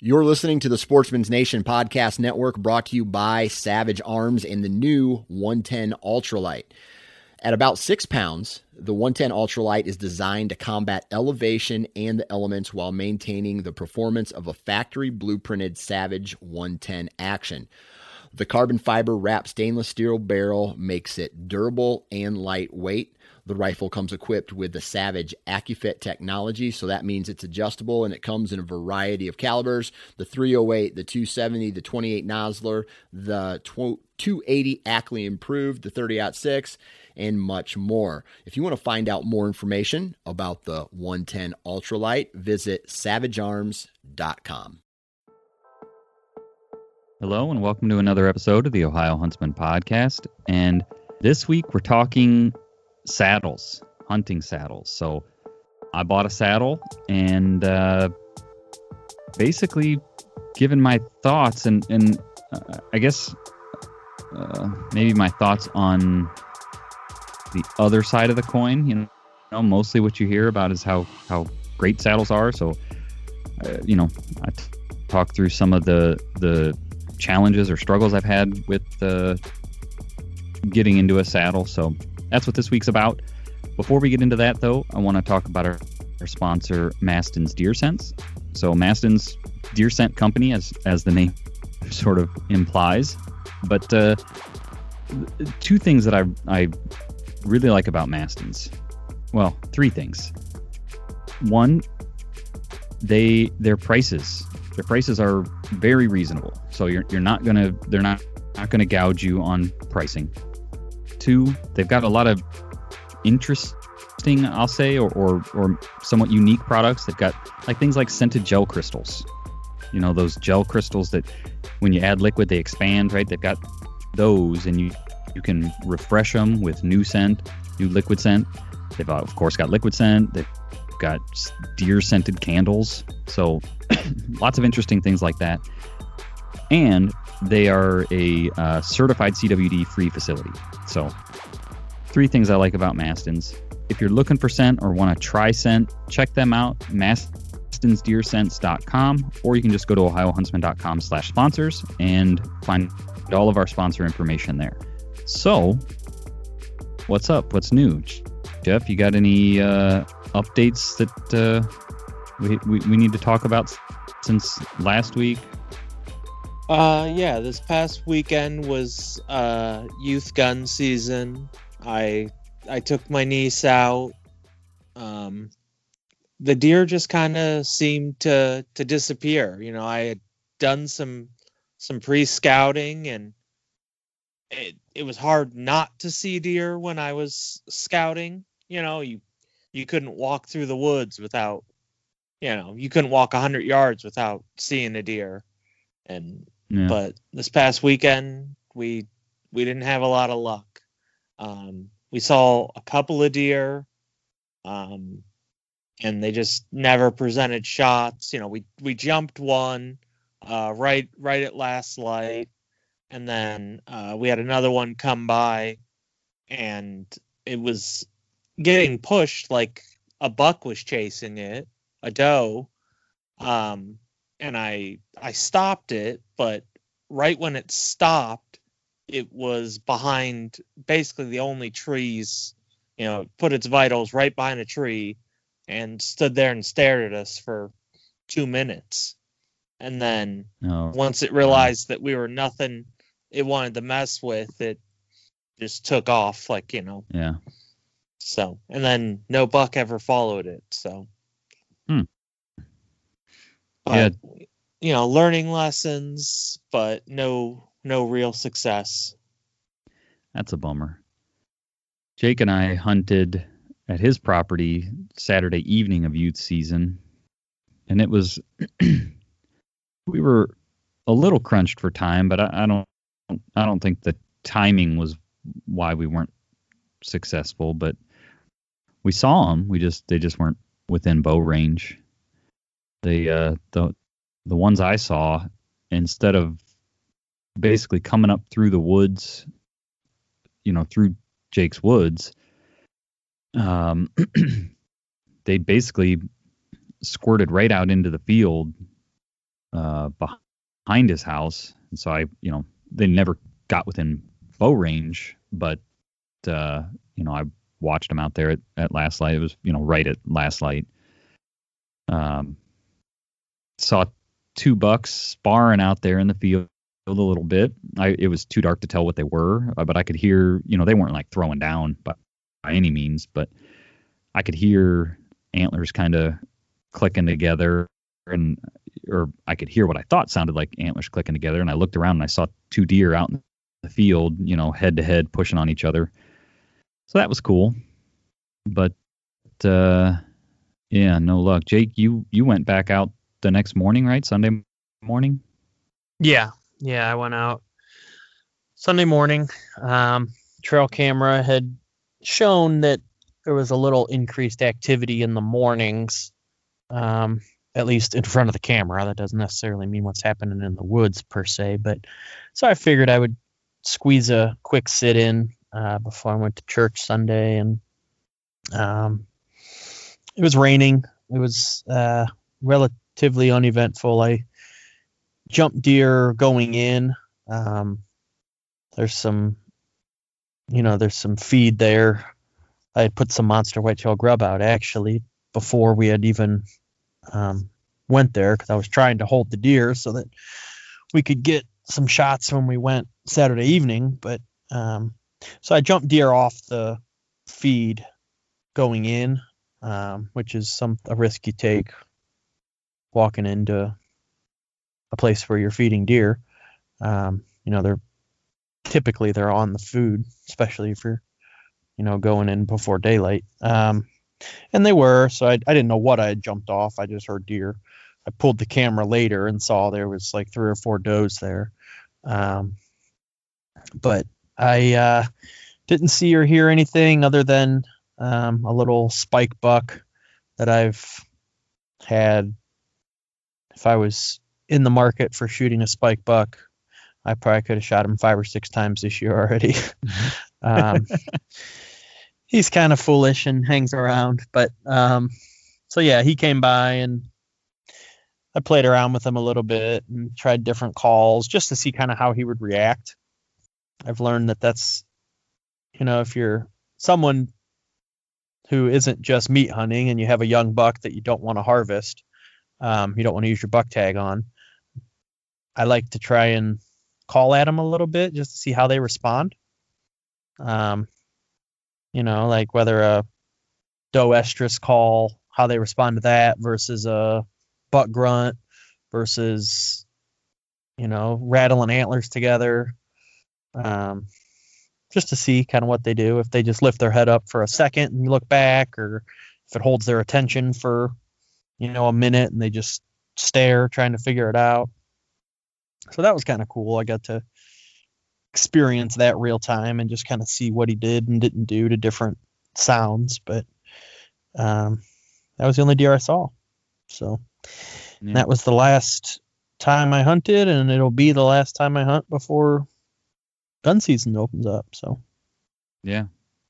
You're listening to the Sportsman's Nation Podcast Network, brought to you by Savage Arms and the new 110 Ultralight. At about 6 pounds, the 110 Ultralight is designed to combat elevation and the elements while maintaining the performance of a factory blueprinted Savage 110 action. The carbon fiber wrapped stainless steel barrel makes it durable and lightweight. The rifle comes equipped with the Savage AccuFit technology, so that means it's adjustable and it comes in a variety of calibers. The .308, the .270, the .28 Nosler, the .280 Ackley Improved, the 30-06, and much more. If you want to find out more information about the 110 Ultralight, visit savagearms.com. Hello and welcome to another episode of the Ohio Huntsman Podcast. And this week we're talking saddles, hunting saddles. So I bought a saddle and basically given my thoughts and I guess maybe my thoughts on the other side of the coin. You know, mostly what you hear about is how great saddles are. So, I talk through some of the challenges or struggles I've had with getting into a saddle. So that's what this week's about. Before we get into that, though, I want to talk about our sponsor, Mastin's Deer Scents. So Mastin's Deer Scent Company, as the name sort of implies. But two things that I really like about Mastin's. Well, three things. One, their prices. Their prices are very reasonable. So they're not gonna gouge you on pricing. Two, they've got a lot of interesting, I'll say, or somewhat unique products. They've got things like scented gel crystals. You know, those gel crystals that when you add liquid, they expand, right? They've got those, and you can refresh them with new liquid scent. They've, of course, got liquid scent. They've got deer scented candles. So lots of interesting things like that. And they are a certified CWD free facility. So three things I like about Mastin's. If you're looking for scent or want to try scent, check them out, mastinsdeerscents.com, or you can just go to ohiohuntsman.com/sponsors and find all of our sponsor information there. So what's up? What's new? Jeff, you got any updates that we need to talk about since last week? Yeah, this past weekend was youth gun season. I took my niece out. The deer just kind of seemed to disappear. You know, I had done some pre-scouting, and it was hard not to see deer when I was scouting. You know, you couldn't walk through the woods without, you couldn't walk 100 yards without seeing a deer. And yeah. But this past weekend, we didn't have a lot of luck. We saw a couple of deer, and they just never presented shots. You know, we jumped one right at last light, and then we had another one come by, and it was getting pushed like a buck was chasing it, a doe. And I stopped it, but right when it stopped, it was behind basically the only trees, put its vitals right behind a tree and stood there and stared at us for 2 minutes. And then once it realized that we were nothing it wanted to mess with, it just took off Yeah. So, and then no buck ever followed it. So, but, learning lessons, but no real success. That's a bummer. Jake and I hunted at his property Saturday evening of youth season, and it was we were a little crunched for time, but I don't think the timing was why we weren't successful, but we saw them. They just weren't within bow range. The ones I saw, instead of basically coming up through the woods, through Jake's woods, they basically squirted right out into the field behind his house, and so they never got within bow range, but I watched them out there at last light. It was right at last light. Saw 2 bucks sparring out there in the field a little bit. It was too dark to tell what they were, but I could hear, they weren't like throwing down by any means, but I could hear antlers kind of clicking together, or I could hear what I thought sounded like antlers clicking together. And I looked around and I saw 2 deer out in the field, head to head pushing on each other. So that was cool, but, yeah, no luck. Jake, you went back out the next morning, right? Sunday morning? Yeah, I went out Sunday morning. Trail camera had shown that there was a little increased activity in the mornings, at least in front of the camera. That doesn't necessarily mean what's happening in the woods per se, but so I figured I would squeeze a quick sit in before I went to church Sunday, and it was raining. It was relatively uneventful. I jumped deer going in. There's some feed there. I had put some monster whitetail grub out actually before we had even went there, because I was trying to hold the deer so that we could get some shots when we went Saturday evening. But so I jumped deer off the feed going in, which is a risk you take walking into a place where you're feeding deer. They're typically on the food, especially if you're going in before daylight. And they were, so I didn't know what I had jumped off. I just heard deer. I pulled the camera later and saw there was like 3 or 4 does there. But I didn't see or hear anything other than a little spike buck that I've had. If I was in the market for shooting a spike buck, I probably could have shot him 5 or 6 times this year already. He's kind of foolish and hangs around, but so yeah, he came by and I played around with him a little bit and tried different calls just to see kind of how he would react. I've learned that that's, if you're someone who isn't just meat hunting and you have a young buck that you don't want to harvest, you don't want to use your buck tag on, I like to try and call at them a little bit just to see how they respond. Like whether a doe estrus call, how they respond to that versus a buck grunt versus, rattling antlers together. Just to see kind of what they do. If they just lift their head up for a second and look back, or if it holds their attention for, a minute and they just stare trying to figure it out. So that was kind of cool. I got to experience that real time and just kind of see what he did and didn't do to different sounds. But that was the only deer I saw. So that was the last time I hunted, and it'll be the last time I hunt before gun season opens up. So yeah,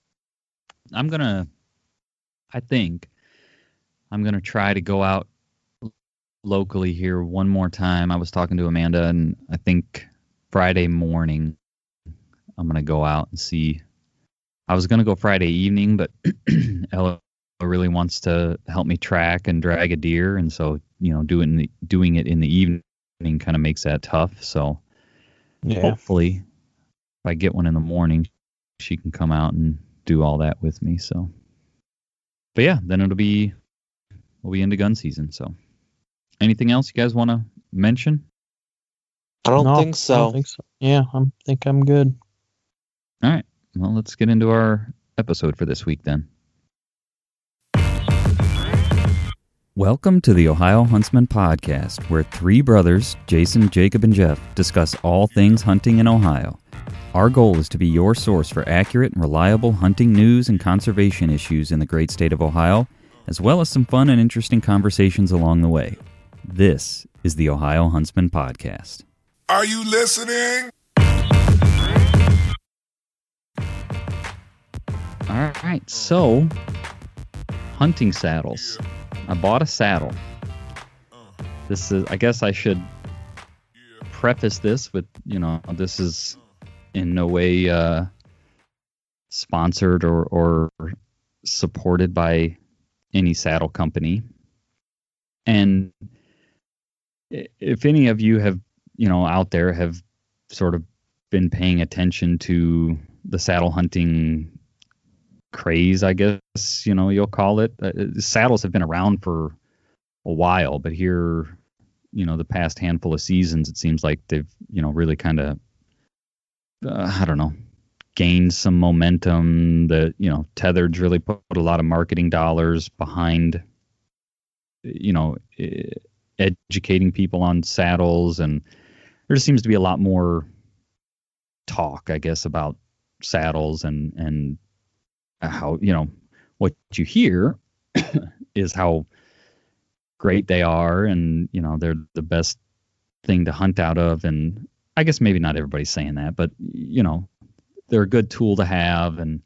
I think I'm gonna try to go out locally here one more time. I was talking to Amanda, and I think Friday morning I'm gonna go out and see. I was gonna go Friday evening, but Ella really wants to help me track and drag a deer, and so doing it in the evening kind of makes that tough. So hopefully, if I get one in the morning, she can come out and do all that with me. So, but yeah, then we'll be into gun season. So, anything else you guys want to mention? I don't think so. Yeah, I think I'm good. All right. Well, let's get into our episode for this week then. Welcome to the Ohio Huntsman Podcast, where 3 brothers, Jason, Jacob, and Jeff, discuss all things hunting in Ohio. Our goal is to be your source for accurate and reliable hunting news and conservation issues in the great state of Ohio, as well as some fun and interesting conversations along the way. This is the Ohio Huntsman Podcast. Are you listening? All right, so hunting saddles. I bought a saddle. this is, I guess I should preface this with, this is in no way sponsored or supported by any saddle company. And if any of you have, out there have sort of been paying attention to the saddle hunting craze, I guess, you'll call it. Saddles have been around for a while, but here, the past handful of seasons, it seems like they've, really kind of, I don't know, gained some momentum. That, Tethered's really put a lot of marketing dollars behind, educating people on saddles, and there just seems to be a lot more talk, I guess, about saddles and how, what you hear is how great they are, and they're the best thing to hunt out of. And I guess maybe not everybody's saying that, but they're a good tool to have, and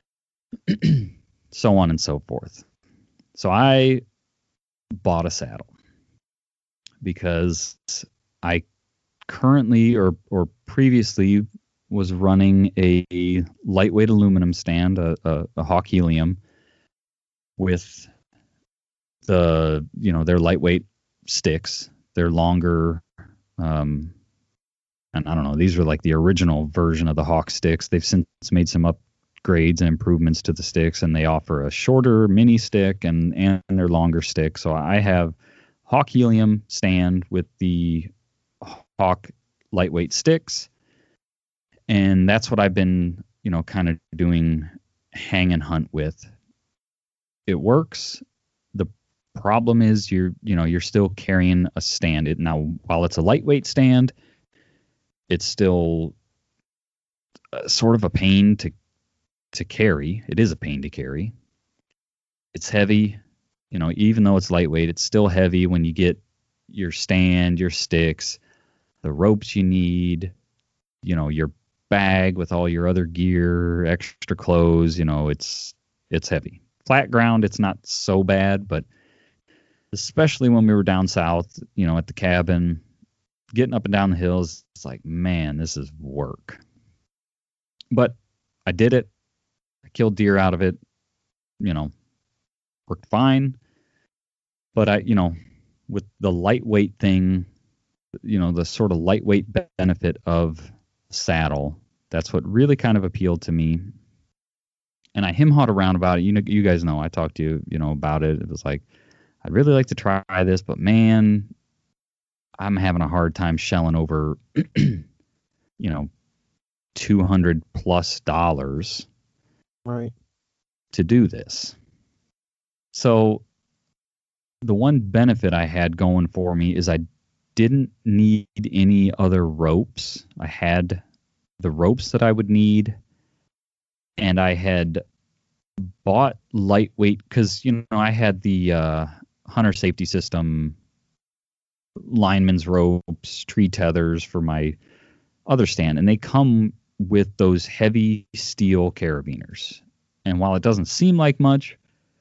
so on and so forth. So I bought a saddle because I currently or previously was running a lightweight aluminum stand, a Hawk Helium, with the, their lightweight sticks. They're longer, and I don't know, these were like the original version of the Hawk sticks. They've since made some upgrades and improvements to the sticks, and they offer a shorter mini stick and their longer stick. So I have Hawk Helium stand with the Hawk lightweight sticks, and that's what I've been, kind of doing hang and hunt with. It works. The problem is you're still carrying a stand. Now, while it's a lightweight stand, it's still sort of a pain to carry. It is a pain to carry. It's heavy. Even though it's lightweight, it's still heavy when you get your stand, your sticks, the ropes you need, your bag with all your other gear, extra clothes, it's heavy. Flat ground, it's not so bad, but especially when we were down south, at the cabin, getting up and down the hills, it's like, man, this is work. But I did it. I killed deer out of it, worked fine. But I, with the lightweight thing, the sort of lightweight benefit of saddle, that's what really kind of appealed to me. And I him-hawed around about it. You guys know, I talked to you, about it. It was like, I'd really like to try this, but man, I'm having a hard time shelling over, $200+ Right. to do this. So the one benefit I had going for me is I didn't need any other ropes. I had the ropes that I would need, and I had bought lightweight because, I had the Hunter Safety System lineman's ropes, tree tethers for my other stand, and they come with those heavy steel carabiners. And while it doesn't seem like much,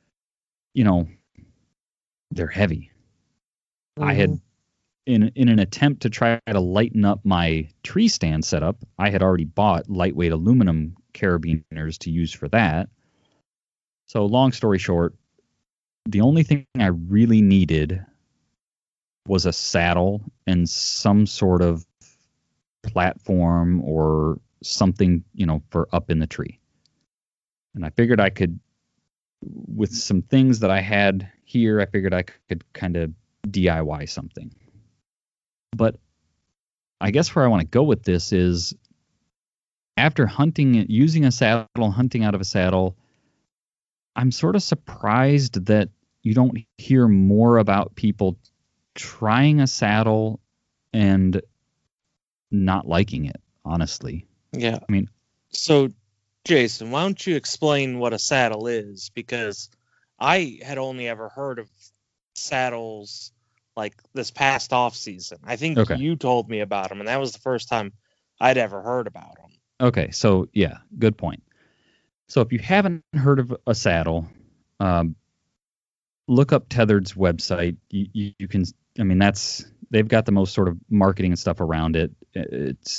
they're heavy. Mm-hmm. I had, in an attempt to try to lighten up my tree stand setup, I had already bought lightweight aluminum carabiners to use for that. So long story short, the only thing I really needed was a saddle and some sort of platform or something, for up in the tree. And I figured I could, with some things that I had here, I figured I could kind of DIY something. But I guess where I want to go with this is, after using a saddle, hunting out of a saddle, I'm sort of surprised that you don't hear more about people trying a saddle and not liking it, honestly. Yeah. I mean, so Jason, why don't you explain what a saddle is? Because I had only ever heard of saddles like this past off season. I think you told me about them, and that was the first time I'd ever heard about them. Okay, so yeah, good point. So if you haven't heard of a saddle, look up Tethered's website. You can I mean, they've got the most sort of marketing and stuff around it. It's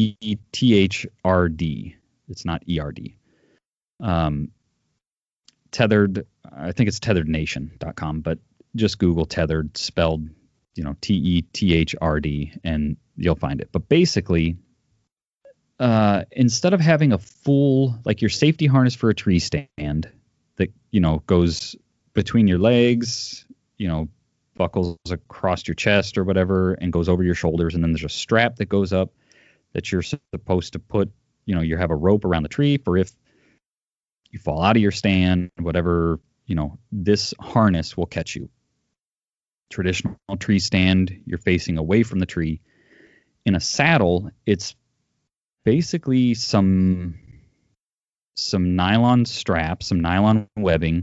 TETHRD. It's not ERD. Tethered, I think it's tetherednation.com, but just Google tethered spelled, TETHRD and you'll find it. But basically, instead of having a full, like your safety harness for a tree stand that, goes between your legs, buckles across your chest or whatever and goes over your shoulders. And then there's a strap that goes up that you're supposed to put, you have a rope around the tree for if you fall out of your stand, whatever, this harness will catch you. Traditional tree stand, you're facing away from the tree. In a saddle, it's basically some nylon strap, some nylon webbing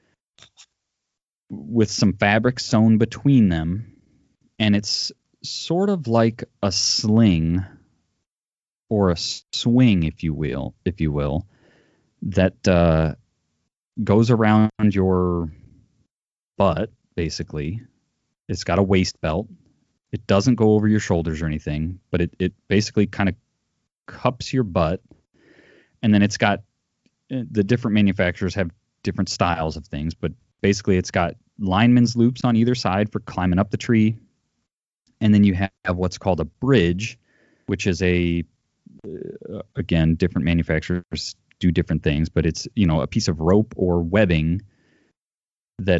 with some fabric sewn between them, and it's sort of like a sling or a swing, if you will, that goes around your butt, basically. It's got a waist belt. It doesn't go over your shoulders or anything, but it basically kind of cups your butt. And then it's got, the different manufacturers have different styles of things, but basically it's got lineman's loops on either side for climbing up the tree. And then you have what's called a bridge, which is again, different manufacturers do different things, but it's, a piece of rope or webbing that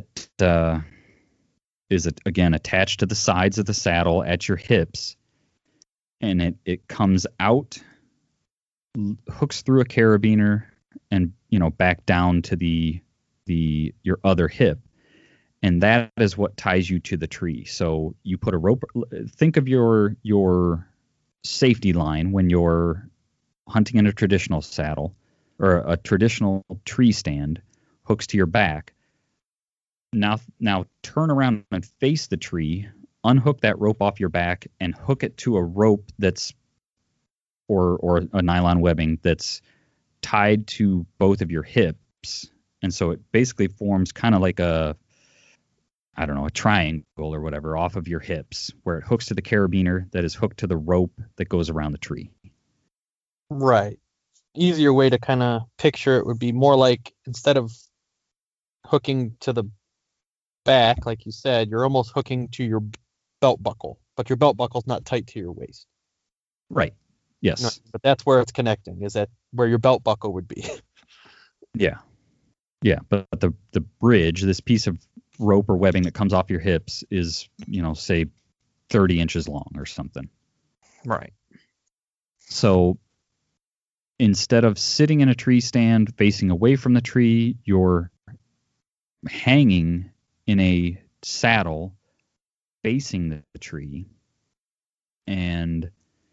is, again, attached to the sides of the saddle at your hips. And it comes out, hooks through a carabiner and, back down to your other hip. And that is what ties you to the tree. So you put a rope, think of your safety line when you're hunting in a traditional saddle or a traditional tree stand, hooks to your back. Now turn around and face the tree, unhook that rope off your back and hook it to a rope that's or a nylon webbing that's tied to both of your hips. And so it basically forms kind of like a triangle or whatever off of your hips where it hooks to the carabiner that is hooked to the rope that goes around the tree. Right. Easier way to kind of picture it would be more like instead of hooking to the back, like you said, you're almost hooking to your belt buckle, but your belt buckle's not tight to your waist. Right. Yes. No, but that's where it's connecting, is that where your belt buckle would be. Yeah. Yeah. But the bridge, this piece of rope or webbing that comes off your hips is, say 30 inches long or something. Right. So instead of sitting in a tree stand facing away from the tree, you're hanging in a saddle facing the tree, and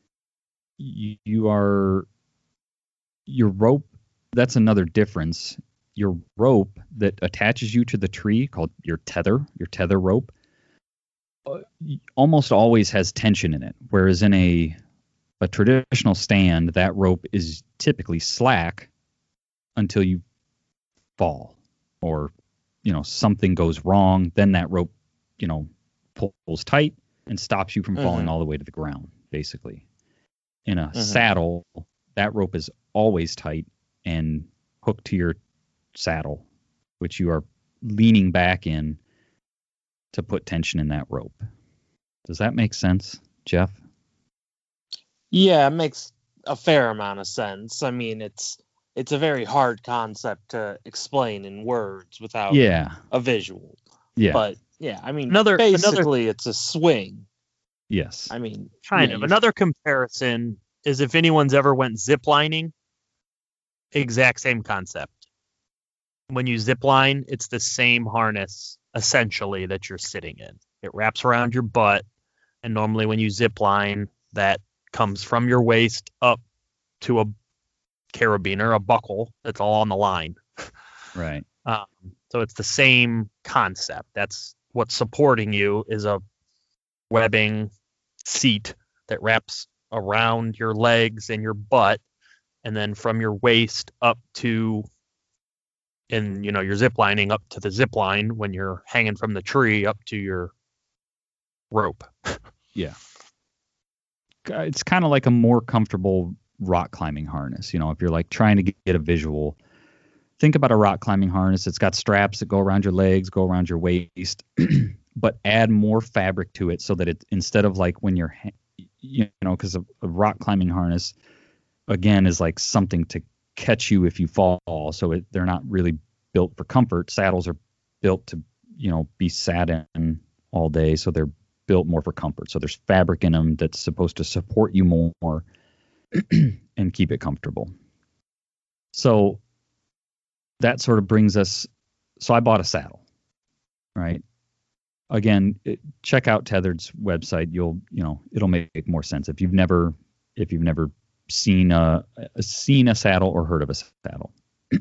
your rope, that's another difference. Your rope that attaches you to the tree, called your tether rope, almost always has tension in it, whereas in a traditional stand, that rope is typically slack until you fall or, something goes wrong. Then that rope, pulls tight and stops you from falling all the way to the ground, basically. In a saddle, that rope is always tight and hooked to your saddle, which you are leaning back in to put tension in that rope. Does that make sense, Jeff? Yeah, it makes a fair amount of sense. I mean, it's a very hard concept to explain in words without a visual. Yeah. But yeah, I mean, basically it's a swing. Yes. I mean, kind of. Another comparison is if anyone's ever went ziplining, exact same concept. When you zip line, it's the same harness essentially that you're sitting in. It wraps around your butt, and normally when you zip line, that comes from your waist up to a carabiner, a buckle that's all on the line. Right. So it's the same concept. That's what's supporting you is a webbing seat that wraps around your legs and your butt, and then from your waist up to, and you're zip lining up to the zip line when you're hanging from the tree up to your rope. Yeah. It's kind of like a more comfortable rock climbing harness. If you're like trying to get a visual, think about a rock climbing harness. It's got straps that go around your legs, go around your waist, but add more fabric to it so that it, instead of like when you're, because a rock climbing harness, again, is like something to catch you if you fall. So they're not really built for comfort. Saddles are built to, be sat in all day. So they're built more for comfort. So there's fabric in them that's supposed to support you more and keep it comfortable. So that sort of brings us. So I bought a saddle, right? Again, check out Tethered's website. It'll make more sense if you've never seen a saddle or heard of a saddle.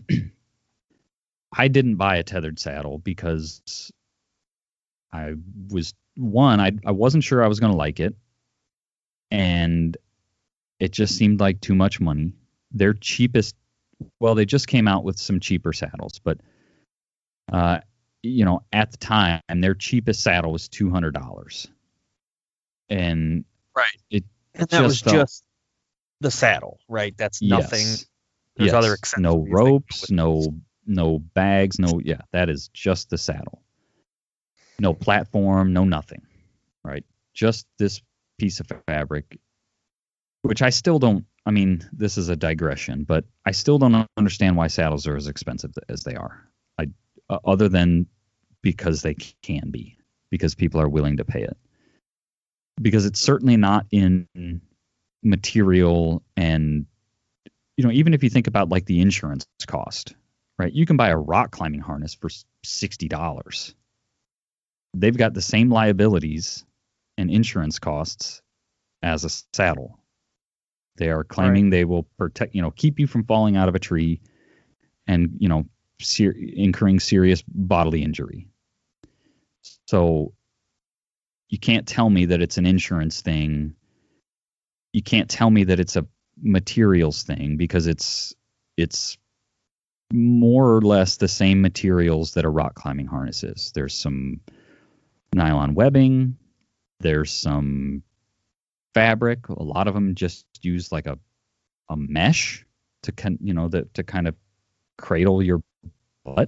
I didn't buy a Tethered saddle because I wasn't sure I was going to like it, and it just seemed like too much money. Their cheapest, they just came out with some cheaper saddles, but at the time their cheapest saddle was $200, and right, and that was just the saddle, right? That's nothing. Yes. There's other accessories. No ropes, no bags, that is just the saddle. No platform, no nothing, right? Just this piece of fabric, which I still don't, this is a digression, but I still don't understand why saddles are as expensive as they are. Other than because they can be, because people are willing to pay it. Because it's certainly not in material and, even if you think about like the insurance cost, right? You can buy a rock climbing harness for $60. They've got the same liabilities and insurance costs as a saddle. They are claiming they will protect, keep you from falling out of a tree and, incurring serious bodily injury. So you can't tell me that it's an insurance thing. You can't tell me that it's a materials thing, because it's more or less the same materials that a rock climbing harness is. There's some nylon webbing, there's some fabric. A lot of them just use like a mesh to to kind of cradle your butt.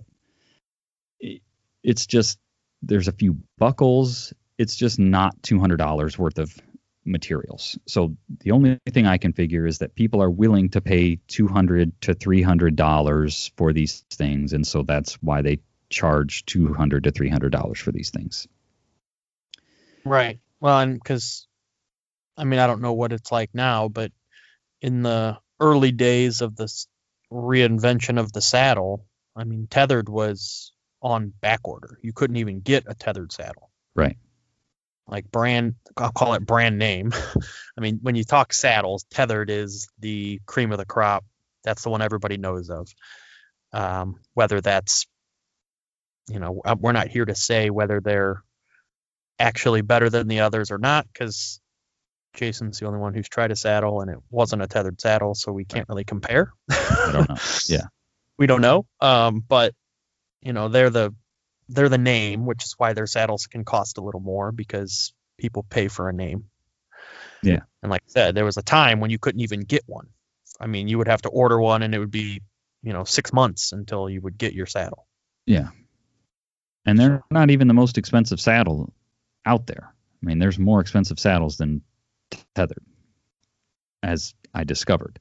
It's just, there's a few buckles. It's just not $200 worth of materials. So the only thing I can figure is that people are willing to pay $200 to $300 for these things, and so that's why they charge $200 to $300 for these things. Right. Well, and because I don't know what it's like now, but in the early days of this reinvention of the saddle, Tethered was on back order. You couldn't even get a Tethered saddle. Right. Like I'll call it brand name. When you talk saddles, Tethered is the cream of the crop. That's the one everybody knows of. Whether that's, we're not here to say whether they're actually better than the others or not, because Jason's the only one who's tried a saddle and it wasn't a Tethered saddle, so we can't really compare. I don't know. Yeah. We don't know. But they're the name, which is why their saddles can cost a little more, because people pay for a name. Yeah. And like I said, there was a time when you couldn't even get one. You would have to order one, and it would be, 6 months until you would get your saddle. Yeah. And they're not even the most expensive saddle out there. There's more expensive saddles than Tethered, as I discovered.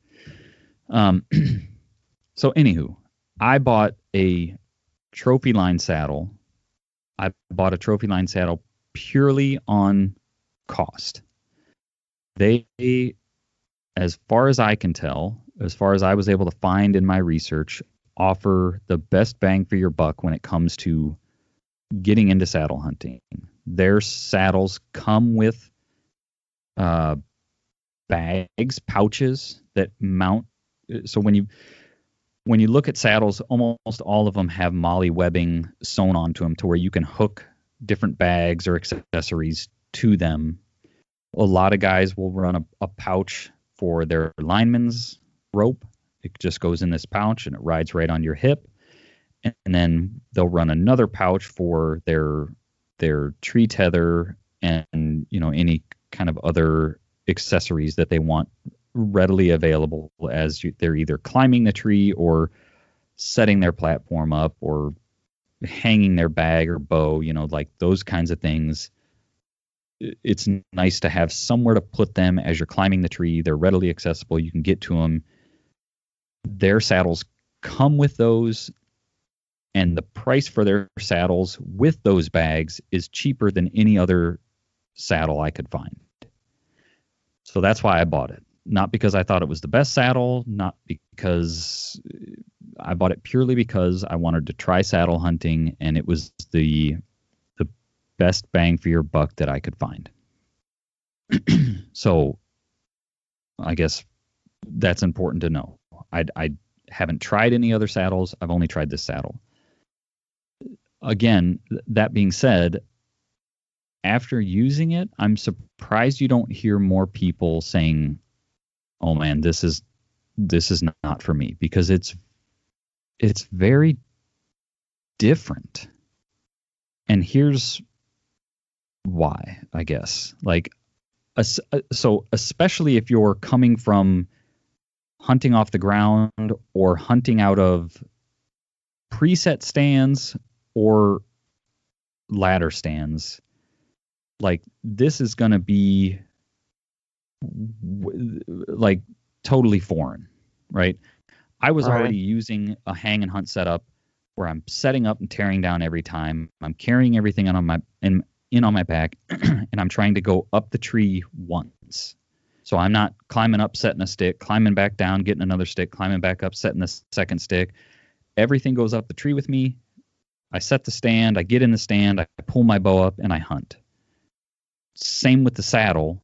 So anywho, I bought a trophy line saddle. I bought a trophy line saddle purely on cost. They, as far as I can tell, as far as I was able to find in my research, offer the best bang for your buck when it comes to getting into saddle hunting. Their saddles come with bags, pouches that mount. So when you look at saddles, almost all of them have MOLLE webbing sewn onto them to where you can hook different bags or accessories to them. A lot of guys will run a pouch for their lineman's rope. It just goes in this pouch and it rides right on your hip. And then they'll run another pouch for their tree tether and any kind of other accessories that they want readily available as they're either climbing the tree or setting their platform up or hanging their bag or bow, like those kinds of things. It's nice to have somewhere to put them as you're climbing the tree. They're readily accessible. You can get to them. Their saddles come with those, and the price for their saddles with those bags is cheaper than any other saddle I could find. So that's why I bought it. Not because I thought it was the best saddle, not because I bought it purely because I wanted to try saddle hunting, and it was the best bang for your buck that I could find. So I guess that's important to know. I haven't tried any other saddles. I've only tried this saddle. Again, that being said, after using it, I'm surprised you don't hear more people saying, "Oh man, this is not for me," because it's very different. And here's why, I guess. So especially if you're coming from hunting off the ground or hunting out of preset stands or ladder stands, this is going to be totally foreign, right? I was already using a hang and hunt setup where I'm setting up and tearing down every time. I'm carrying everything in on my back, and I'm trying to go up the tree once. So I'm not climbing up, setting a stick, climbing back down, getting another stick, climbing back up, setting the second stick. Everything goes up the tree with me. I set the stand, I get in the stand, I pull my bow up, and I hunt. Same with the saddle,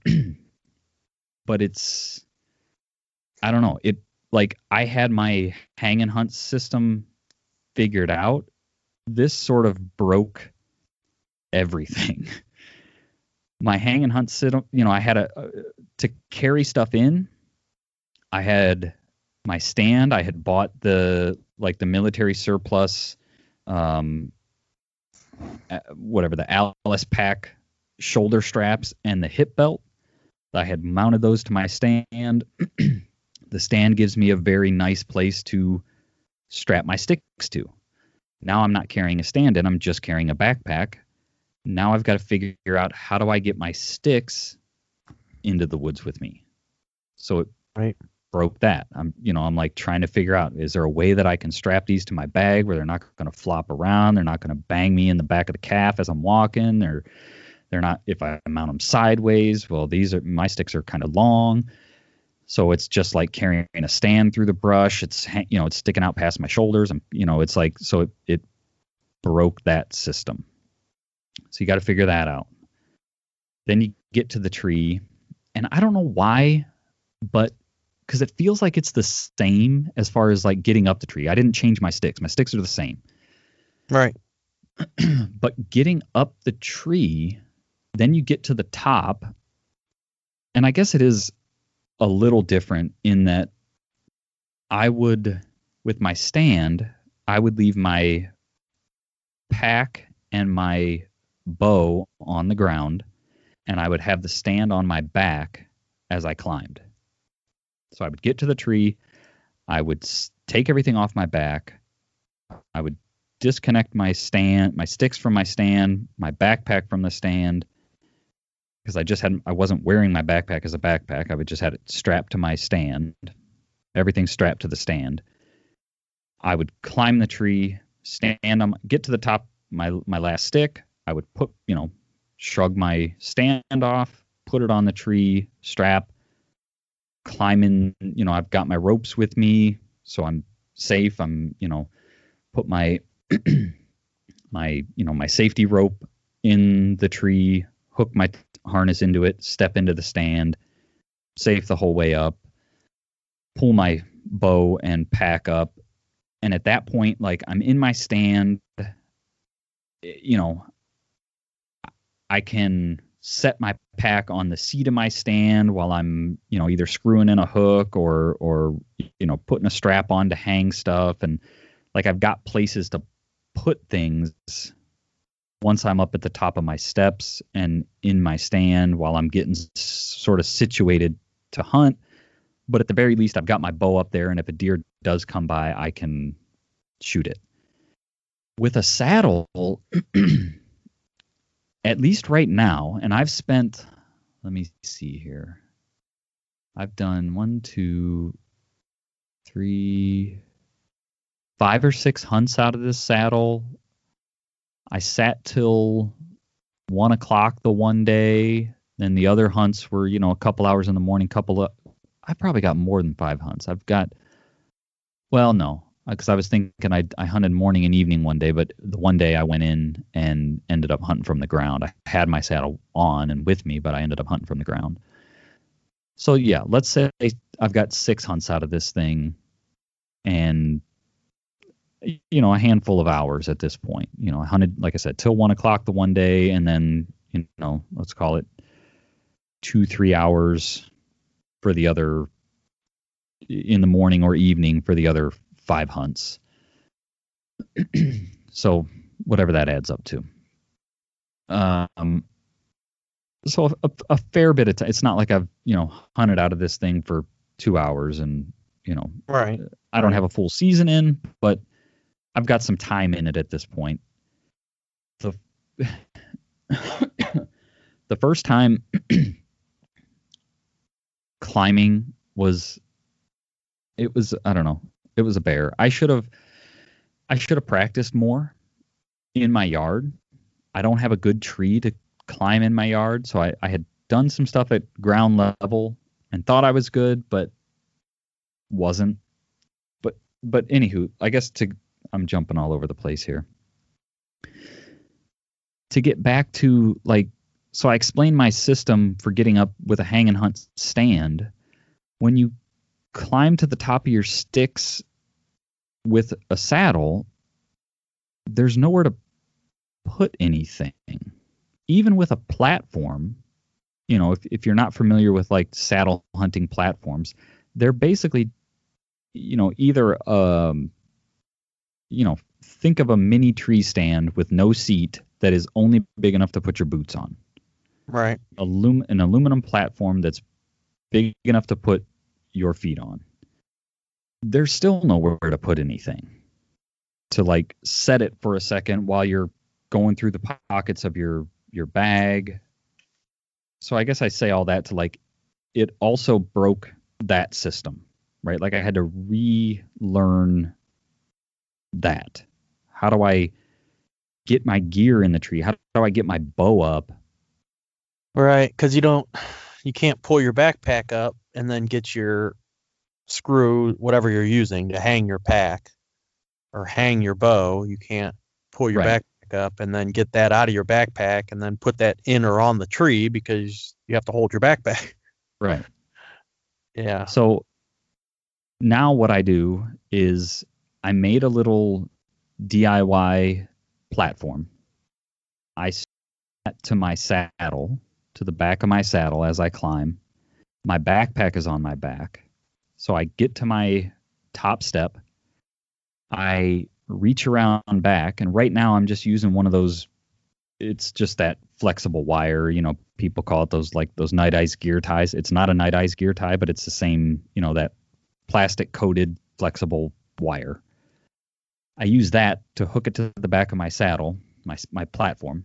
but I don't know. I had my hang and hunt system figured out. This sort of broke everything. My hang and hunt system, I had to carry stuff in. I had my stand. I had bought the military surplus, the Alice Pack shoulder straps and the hip belt. I had mounted those to my stand. The stand gives me a very nice place to strap my sticks to. Now I'm not carrying a stand in, I'm just carrying a backpack. Now I've got to figure out, how do I get my sticks into the woods with me? So it broke that. I'm trying to figure out, is there a way that I can strap these to my bag where they're not going to flop around? They're not going to bang me in the back of the calf as I'm walking. They're not, if I mount them sideways, well, my sticks are kind of long. So it's just like carrying a stand through the brush. It's sticking out past my shoulders. It broke that system. So you got to figure that out. Then you get to the tree, and I don't know why, but because it feels like it's the same as far as getting up the tree. I didn't change my sticks. My sticks are the same. Right. But getting up the tree, then you get to the top, and I guess it is a little different in that with my stand, I would leave my pack and my bow on the ground, and I would have the stand on my back as I climbed. So I would get to the tree, I would take everything off my back, I would disconnect my sticks from my stand, my backpack from the stand, because I wasn't wearing my backpack as a backpack. I would just had it strapped to my stand, everything strapped to the stand. I would climb the tree, get to the top, my last stick. I would shrug my stand off, put it on the tree, strap, climb in. I've got my ropes with me, so I'm safe. I'm, put my my safety rope in the tree, hook my harness into it, step into the stand, safe the whole way up, pull my bow and pack up. And at that point, I'm in my stand, I can set my pack on the seat of my stand while I'm, either screwing in a hook or putting a strap on to hang stuff. And I've got places to put things once I'm up at the top of my steps and in my stand while I'm getting sort of situated to hunt. But at the very least, I've got my bow up there, and if a deer does come by, I can shoot it. With a saddle, at least right now, and I've spent, let me see here. I've done 5 or 6 hunts out of this saddle. I sat till 1 o'clock the one day. Then the other hunts were, a couple hours in the morning, I probably got more than 5 hunts. No, because I was thinking I hunted morning and evening one day, but the one day I went in and ended up hunting from the ground. I had my saddle on and with me, but I ended up hunting from the ground. So yeah, let's say I've got 6 hunts out of this thing and, a handful of hours at this point. I hunted, like I said, till 1 o'clock the one day, and then, let's call it 2-3 hours for the other in the morning or evening for the other 5 hunts. So whatever that adds up to. So a fair bit of time. It's not like I've, hunted out of this thing for 2 hours and, right. I don't have a full season in, but I've got some time in it at this point. The first time climbing was a bear. I should have practiced more in my yard. I don't have a good tree to climb in my yard, so I had done some stuff at ground level and thought I was good, but wasn't. But anywho, I guess I'm jumping all over the place here. To get back to so I explained my system for getting up with a hang and hunt stand. When you climb to the top of your sticks with a saddle, there's nowhere to put anything. Even with a platform, if you're not familiar with saddle hunting platforms, they're basically, either think of a mini tree stand with no seat that is only big enough to put your boots on. Right. An aluminum platform that's big enough to put your feet on. There's still nowhere to put anything. To set it for a second while you're going through the pockets of your bag. So I guess I say all that to it also broke that system, right? I had to relearn that. How do I get my gear in the tree? How do I get my bow up? Right, because you can't pull your backpack up and then get your screw, whatever you're using to hang your pack or hang your bow. You can't pull your backpack up and then get that out of your backpack and then put that in or on the tree because you have to hold your backpack. Right. Yeah. So now what I do is I made a little DIY platform. I set to my saddle, to the back of my saddle as I climb. My backpack is on my back. So I get to my top step. I reach around back, and right now I'm just using one of those. It's just that flexible wire. People call it those night ice gear ties. It's not a night ice gear tie, but it's the same. That plastic coated flexible wire. I use that to hook it to the back of my saddle, my platform.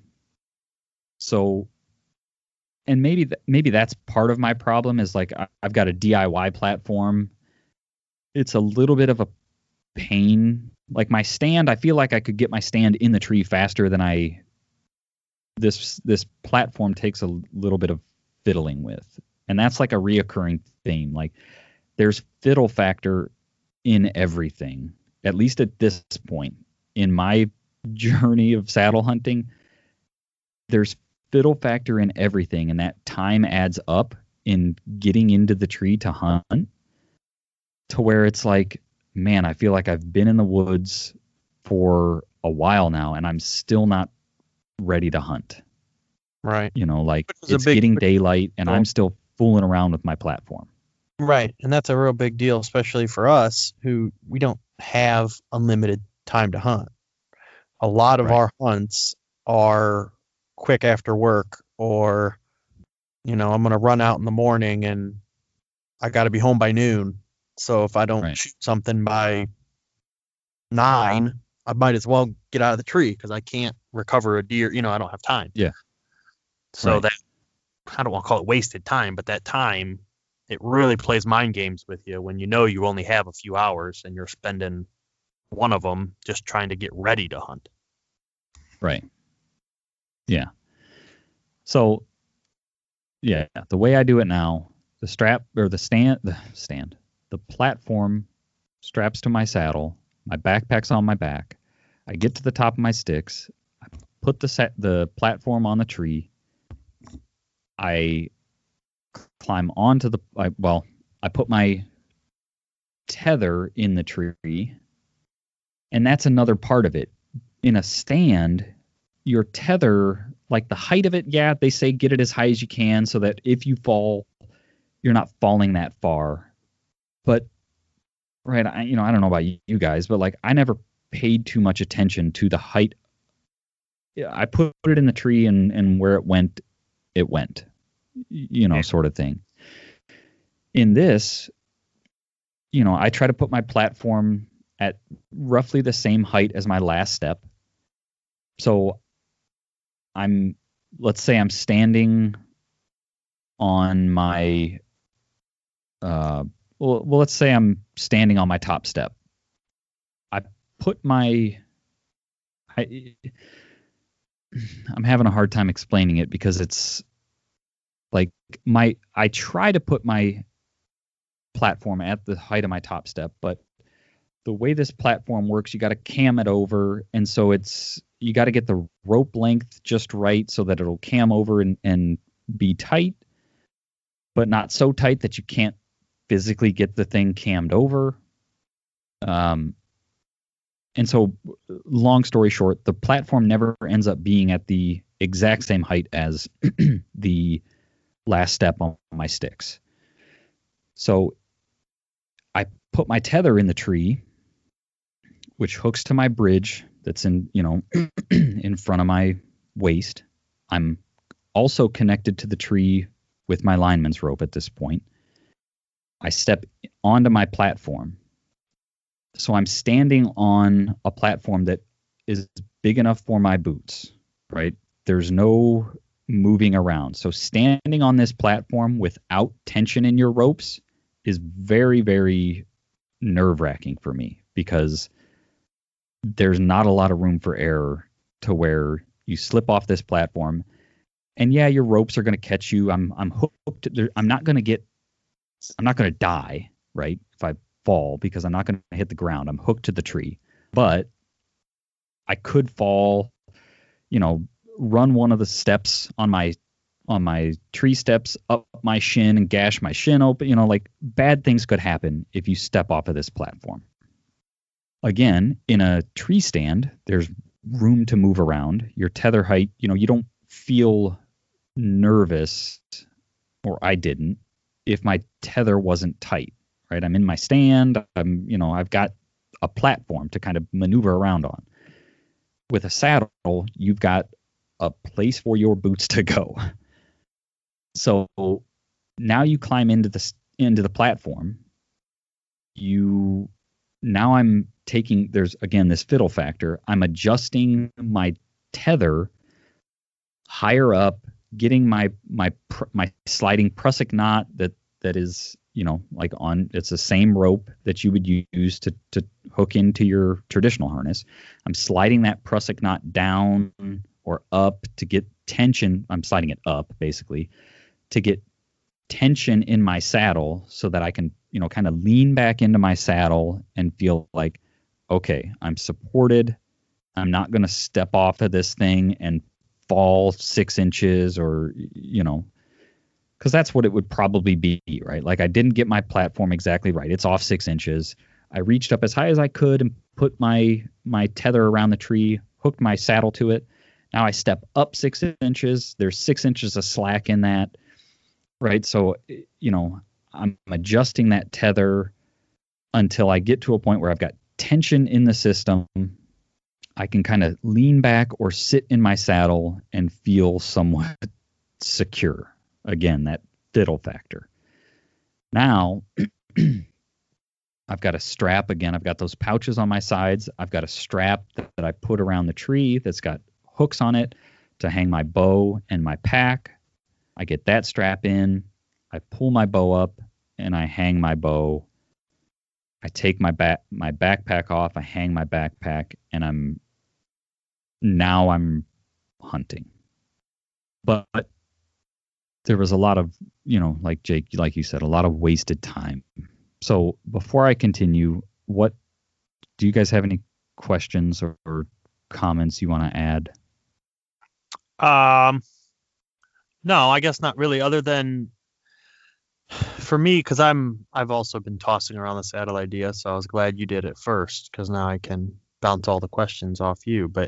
So, and maybe that's part of my problem is I've got a DIY platform. It's a little bit of a pain. My stand, I feel like I could get my stand in the tree faster than this platform takes a little bit of fiddling with. And that's a reoccurring theme. There's fiddle factor in everything, at least at this point in my journey of saddle hunting. There's fiddle factor in everything, and that time adds up in getting into the tree to hunt to where it's man, I feel like I've been in the woods for a while now and I'm still not ready to hunt. Right. It's getting daylight and I'm still fooling around with my platform. Right. And that's a real big deal, especially for us who we don't have unlimited time to hunt. A lot of our hunts are quick after work, or, I'm going to run out in the morning and I got to be home by noon. So if I don't shoot something by 9, I might as well get out of the tree because I can't recover a deer. I don't have time. Yeah. So that, I don't want to call it wasted time, but that time, it really plays mind games with you when you only have a few hours and you're spending one of them just trying to get ready to hunt. Right. Yeah. So, yeah, the way I do it now, the strap or the platform straps to my saddle, my backpack's on my back. I get to the top of my sticks. I put the platform on the tree. I climb onto I put my tether in the tree, and that's another part of it. In a stand, your tether, like the height of it, they say get it as high as you can so that if you fall, you're not falling that far. But I don't know about you guys, but like I never paid too much attention to the height. I put it in the tree, and where it went, sort of thing. In this, I try to put my platform at roughly the same height as my last step. So let's say I'm standing on my, let's say I'm standing on my top step. I put I'm having a hard time explaining it because it's like I try to put my platform at the height of my top step, but the way this platform works, you got to cam it over, and so you got to get the rope length just right so that it'll cam over and be tight, but not so tight that you can't physically get the thing cammed over. And so, long story short, the platform never ends up being at the exact same height as the last step on my sticks. So I put my tether in the tree, which hooks to my bridge that's in in front of my waist. I'm also connected to the tree with my lineman's rope at this point. I step onto my platform. So I'm standing on a platform that is big enough for my boots, right? There's no moving around. So standing on this platform without tension in your ropes is very, very nerve-wracking for me because there's not a lot of room for error to where you slip off this platform. And your ropes are going to catch you. I'm hooked. I'm not going to die, right? If I fall, because I'm not going to hit the ground. I'm hooked to the tree. But I could fall, run one of the steps on my tree steps up my shin and gash my shin open. Like bad things could happen if you step off of this platform. Again, in a tree stand, there's room to move around. Your tether height, you don't feel nervous, or I didn't, if my tether wasn't tight, right? I'm in my stand. I've got a platform to kind of maneuver around on. With a saddle, you've got a place for your boots to go. So now you climb into the platform. Now I'm taking, there's again this fiddle factor. I'm adjusting my tether higher up, getting my sliding prusik knot that is, it's the same rope that you would use to hook into your traditional harness. I'm sliding that prusik knot down or up to get tension. I'm sliding it up basically to get tension in my saddle so that I can, kind of lean back into my saddle and feel like, okay, I'm supported. I'm not going to step off of this thing and fall 6 inches or, because that's what it would probably be, right? Like I didn't get my platform exactly right. It's off 6 inches. I reached up as high as I could and put my tether around the tree, hooked my saddle to it. Now I step up 6 inches. There's 6 inches of slack in that, right? So, I'm adjusting that tether until I get to a point where I've got tension in the system. I can kind of lean back or sit in my saddle and feel somewhat secure. Again, that fiddle factor. Now, I've got a strap again. I've got those pouches on my sides. I've got a strap that I put around the tree that's got hooks on it to hang my bow and my pack. I get that strap in. I pull my bow up and I hang my bow. I take my backpack off. I hang my backpack, and I'm hunting. But there was a lot of, like Jake, like you said, a lot of wasted time. So before I continue, do you guys have any questions or comments you want to add? No, I guess not really, other than for me, because I've also been tossing around the saddle idea, so I was glad you did it first, because now I can bounce all the questions off you. But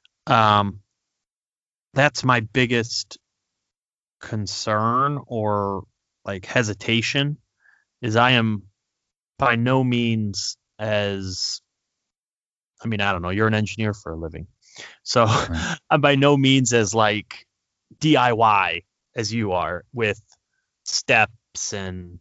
that's my biggest concern or like hesitation, is I am by no means I don't know, you're an engineer for a living. So right. I'm by no means as like DIY as you are with steps and,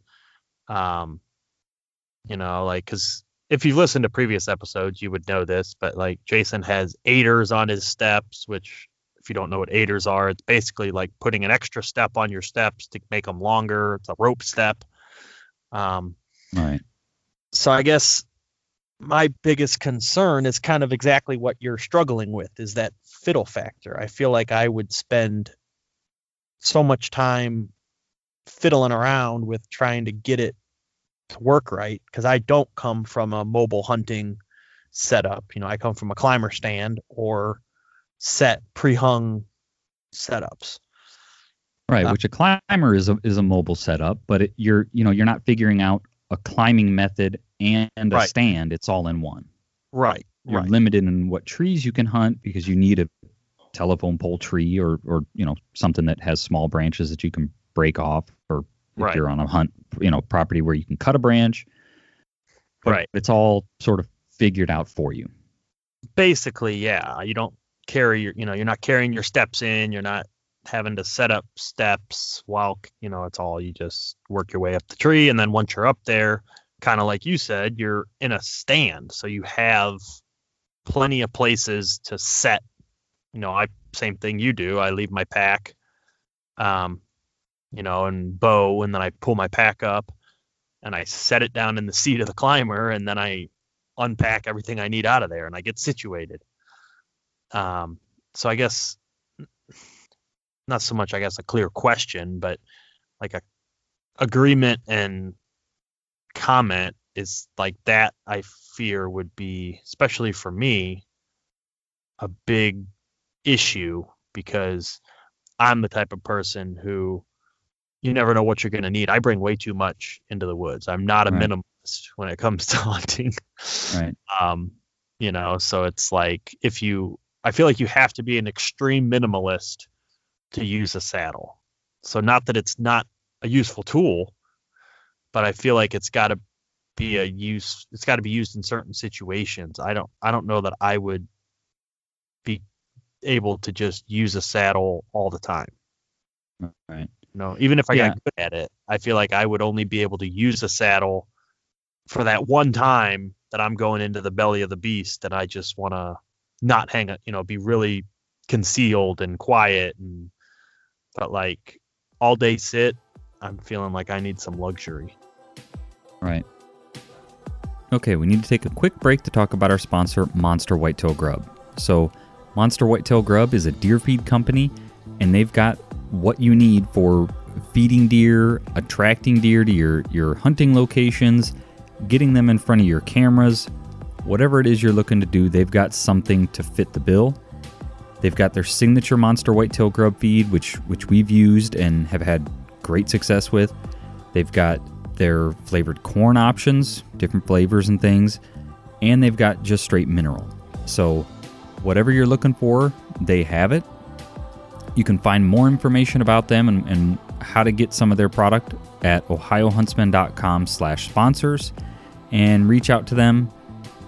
because if you've listened to previous episodes, you would know this, but like Jason has aiders on his steps, which if you don't know what aiders are, it's basically like putting an extra step on your steps to make them longer. It's a rope step. Right. So I guess my biggest concern is kind of exactly what you're struggling with, is that fiddle factor. I feel like I would spend so much time fiddling around with trying to get it to work right, because I don't come from a mobile hunting setup. I come from a climber stand or set pre-hung setups. Right, which a climber is a mobile setup, but you're not figuring out a climbing method and a right. stand. It's all in one. Right. You're right. limited in what trees you can hunt because you need a telephone pole tree or something that has small branches that you can break off, or if right. you're on a hunt, property where you can cut a branch. But right. It's all sort of figured out for you. Basically, yeah. You don't carry you're not carrying your steps in. You're not having to set up steps while, it's all, you just work your way up the tree. And then once you're up there, kind of like you said, you're in a stand. So you have plenty of places to set. Same thing you do. I leave my pack, and bow, and then I pull my pack up and I set it down in the seat of the climber, and then I unpack everything I need out of there and I get situated. So I guess not so much, a clear question, but like a agreement and comment is like that. I fear would be, especially for me, a big issue, because I'm the type of person who, you never know what you're going to need. I bring way too much into the woods. I'm not a right. minimalist when it comes to hunting. Right. So it's like, I feel like you have to be an extreme minimalist to use a saddle. So not that it's not a useful tool, but I feel like it's got to be used in certain situations. I don't know that I would be able to just use a saddle all the time. Right. Even if I got good at it, I feel like I would only be able to use a saddle for that one time that I'm going into the belly of the beast and I just want to not hang it, be really concealed and quiet. But like all day sit, I'm feeling like I need some luxury. Right. Okay, we need to take a quick break to talk about our sponsor, Monster Whitetail Grub. So Monster Whitetail Grub is a deer feed company, and they've got what you need for feeding deer, attracting deer to your hunting locations, getting them in front of your cameras. Whatever it is you're looking to do, they've got something to fit the bill. They've got their signature Monster Whitetail Grub feed, which we've used and have had great success with. They've got their flavored corn options, different flavors and things, and they've got just straight mineral. So whatever you're looking for, they have it. You can find more information about them and how to get some of their product at ohiohuntsman.com/sponsors and reach out to them.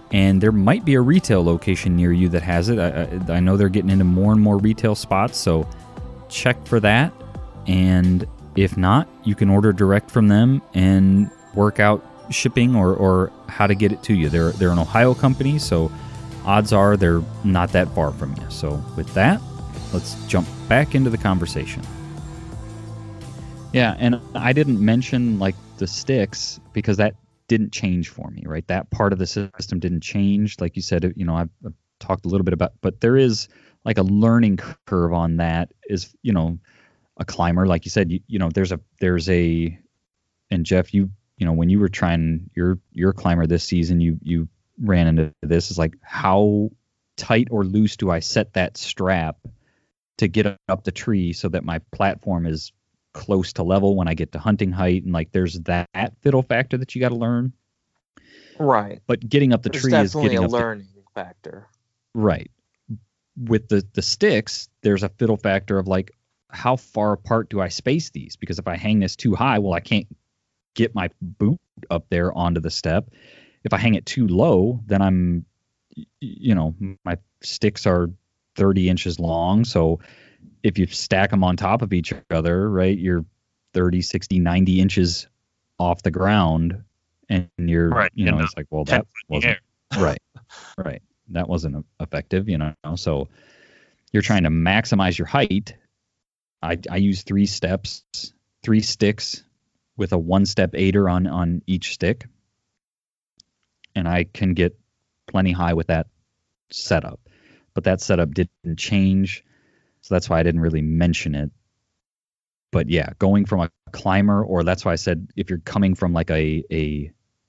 And there might be a retail location near you that has it. I know they're getting into more and more retail spots, so check for that. And if not, you can order direct from them and work out shipping or how to get it to you. They're an Ohio company, so odds are they're not that far from you. So with that, let's jump back into the conversation. Yeah, and I didn't mention like the sticks because that didn't change for me, right? That part of the system didn't change. Like you said, you know, I've talked a little bit about, but there is like a learning curve on that is, you know, a climber, like you said, you know, there's a, and Jeff, you know, when you were trying your climber this season, you ran into this is like, how tight or loose do I set that strap to get up the tree so that my platform is close to level when I get to hunting height? And like, there's that fiddle factor that you got to learn. Right. But getting up the There's tree is definitely getting a up learning factor. Right. With the sticks, there's a fiddle factor of like, how far apart do I space these? Because if I hang this too high, well, I can't get my boot up there onto the step. If I hang it too low, then I'm, you know, my sticks are 30 inches long. So if you stack them on top of each other, right, you're 30, 60, 90 inches off the ground, and you're, Right, you know, in it's like, well, 10 that wasn't right. That wasn't effective, you know. So you're trying to maximize your height. I use 3 sticks with a 1-step aider on each stick, and I can get plenty high with that setup. But that setup didn't change, so that's why I didn't really mention it. But yeah, going from a climber, or that's why I said if you're coming from like a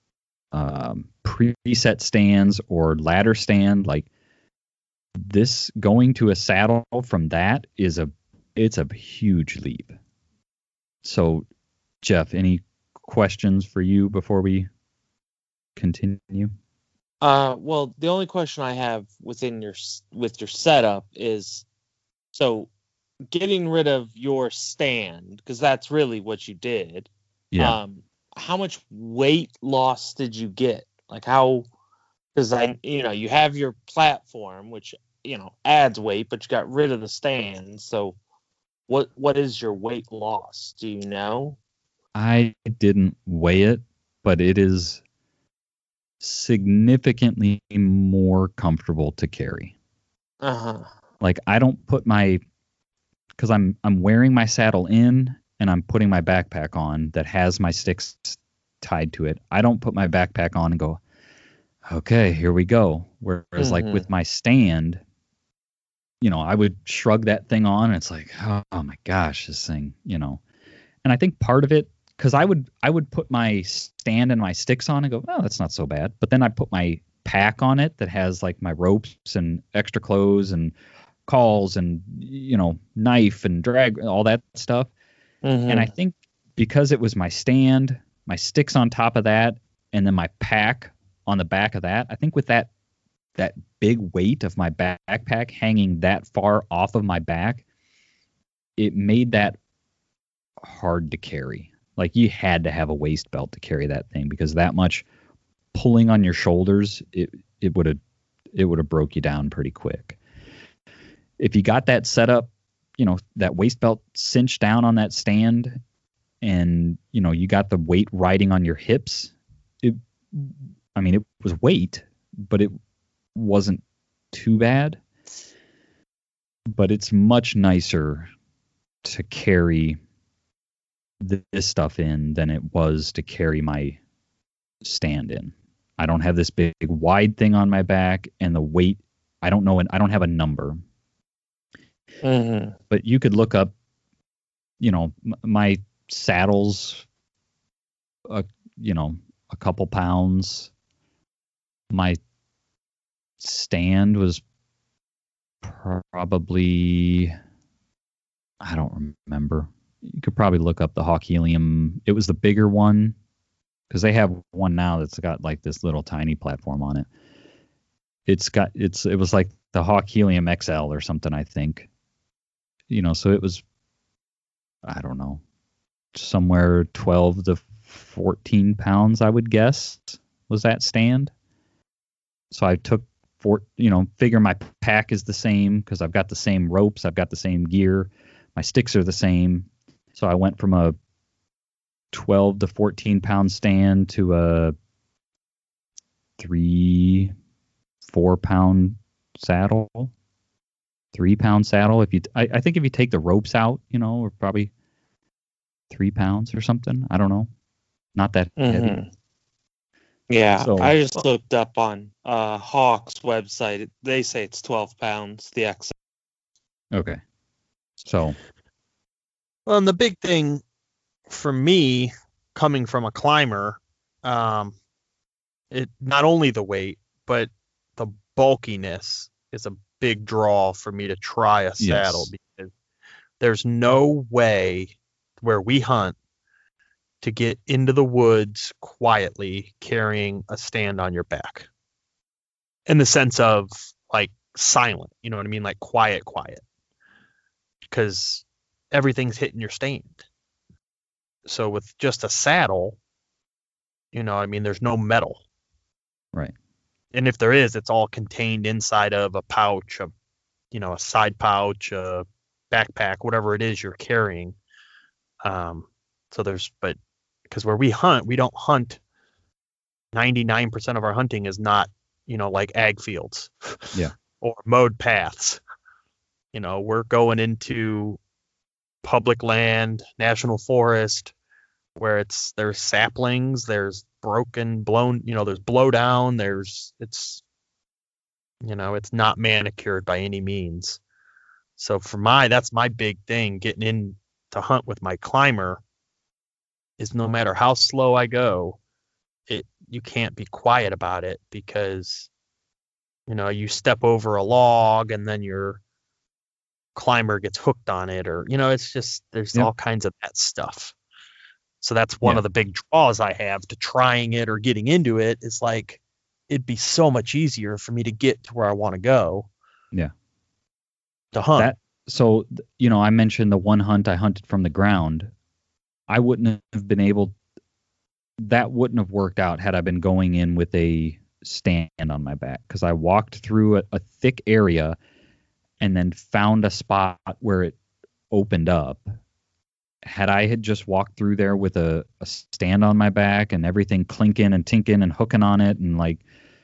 preset stands or ladder stand, like this, going to a saddle from that it's a huge leap. So, Jeff, any questions for you before we continue? Well, the only question I have with your setup is, so getting rid of your stand, because that's really what you did. Yeah. How much weight loss did you get? Like how? Because you have your platform, which adds weight, but you got rid of the stand. So what is your weight loss? Do you know? I didn't weigh it, but it is significantly more comfortable to carry. Like I don't put because I'm wearing my saddle in and I'm putting my backpack on that has my sticks tied to it. I don't put my backpack on and go, okay, here we go. Whereas like with my stand, I would shrug that thing on and it's like, oh my gosh, this thing, And I think part of it, because I would put my stand and my sticks on and go, oh, that's not so bad. But then I put my pack on it that has like my ropes and extra clothes and calls and, knife and drag, all that stuff. And I think because it was my stand, my sticks on top of that, and then my pack on the back of that, I think with that big weight of my backpack hanging that far off of my back, it made that hard to carry. Like you had to have a waist belt to carry that thing, because that much pulling on your shoulders, it would have broke you down pretty quick. If you got that set up, that waist belt cinched down on that stand, and you got the weight riding on your hips, it was weight, but it wasn't too bad. But it's much nicer to carry this stuff in than it was to carry my stand in. I don't have this big wide thing on my back, and the weight, I don't know, and I don't have a number. But you could look up, my saddles, a couple pounds. My stand was probably, I don't remember. You could probably look up the Hawk Helium. It was the bigger one, because they have one now that's got like this little tiny platform on it. It was like the Hawk Helium XL or something, I think. So it was, I don't know, somewhere 12 to 14 pounds, I would guess, was that stand. So I took figure my pack is the same because I've got the same ropes, I've got the same gear, my sticks are the same. So I went from a 12 to 14 pound stand to a 3-4 pound saddle, 3 pound saddle. I think if you take the ropes out, we're probably 3 pounds or something. I don't know. Not that heavy. Yeah, So, I just looked up on Hawk's website. They say it's 12 pounds, the XL. Okay. So. Well, and the big thing for me, coming from a climber, it not only the weight, but the bulkiness is a big draw for me to try a saddle, because there's no way where we hunt to get into the woods quietly carrying a stand on your back, in the sense of like silent, you know what I mean? Like quiet, because everything's hitting your stand. So with just a saddle, there's no metal. Right. And if there is, it's all contained inside of a pouch, a side pouch, a backpack, whatever it is you're carrying. But because where we hunt, we don't hunt. 99% of our hunting is not, like ag fields, or mowed paths. We're going into public land, national forest, where there's saplings, there's blown, there's blowdown, it's not manicured by any means. So that's my big thing, getting in to hunt with my climber, is no matter how slow I go, you can't be quiet about it, because you step over a log and then your climber gets hooked on it, or it's just there's all kinds of that stuff. So that's one of the big draws I have to trying it or getting into it, is like it'd be so much easier for me to get to where I want to go. Yeah. To hunt. So I mentioned the one hunt I hunted from the ground. I wouldn't have been able. That wouldn't have worked out had I been going in with a stand on my back, because I walked through a thick area and then found a spot where it opened up. Had I just walked through there with a stand on my back and everything clinking and tinking and hooking on it, and I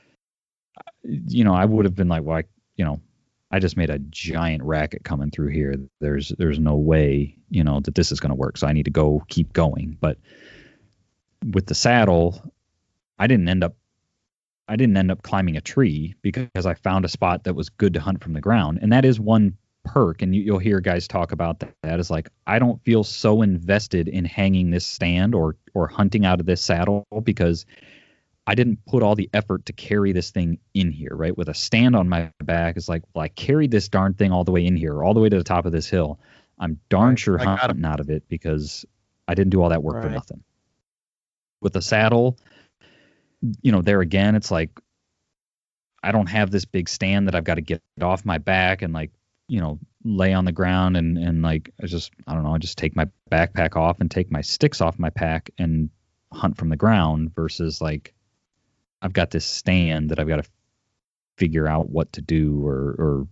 would have been like, well, I just made a giant racket coming through here. There's no way, that this is going to work. So I need to keep going. But with the saddle, I didn't end up climbing a tree, because I found a spot that was good to hunt from the ground. And that is one perk. And you'll hear guys talk about that is like, I don't feel so invested in hanging this stand or hunting out of this saddle, because I didn't put all the effort to carry this thing in here, right? With a stand on my back, it's like, well, I carried this darn thing all the way in here, all the way to the top of this hill. I'm darn sure hunting out of it, because I didn't do all that work for nothing. With a saddle, there again, it's like, I don't have this big stand that I've got to get off my back and lay on the ground and I just take my backpack off and take my sticks off my pack and hunt from the ground, versus like I've got this stand that I've got to figure out what to do or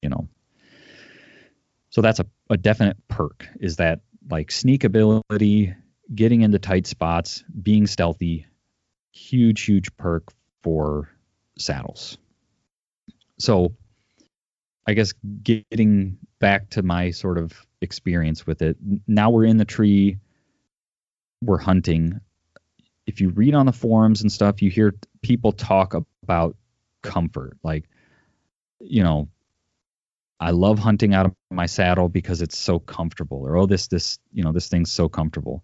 So that's a definite perk, is that like sneak ability, getting into tight spots, being stealthy. Huge perk for saddles. So I guess getting back to my sort of experience with it, now we're in the tree, we're hunting. If you read on the forums and stuff, you hear people talk about comfort. Like, I love hunting out of my saddle because it's so comfortable, or, this thing's so comfortable.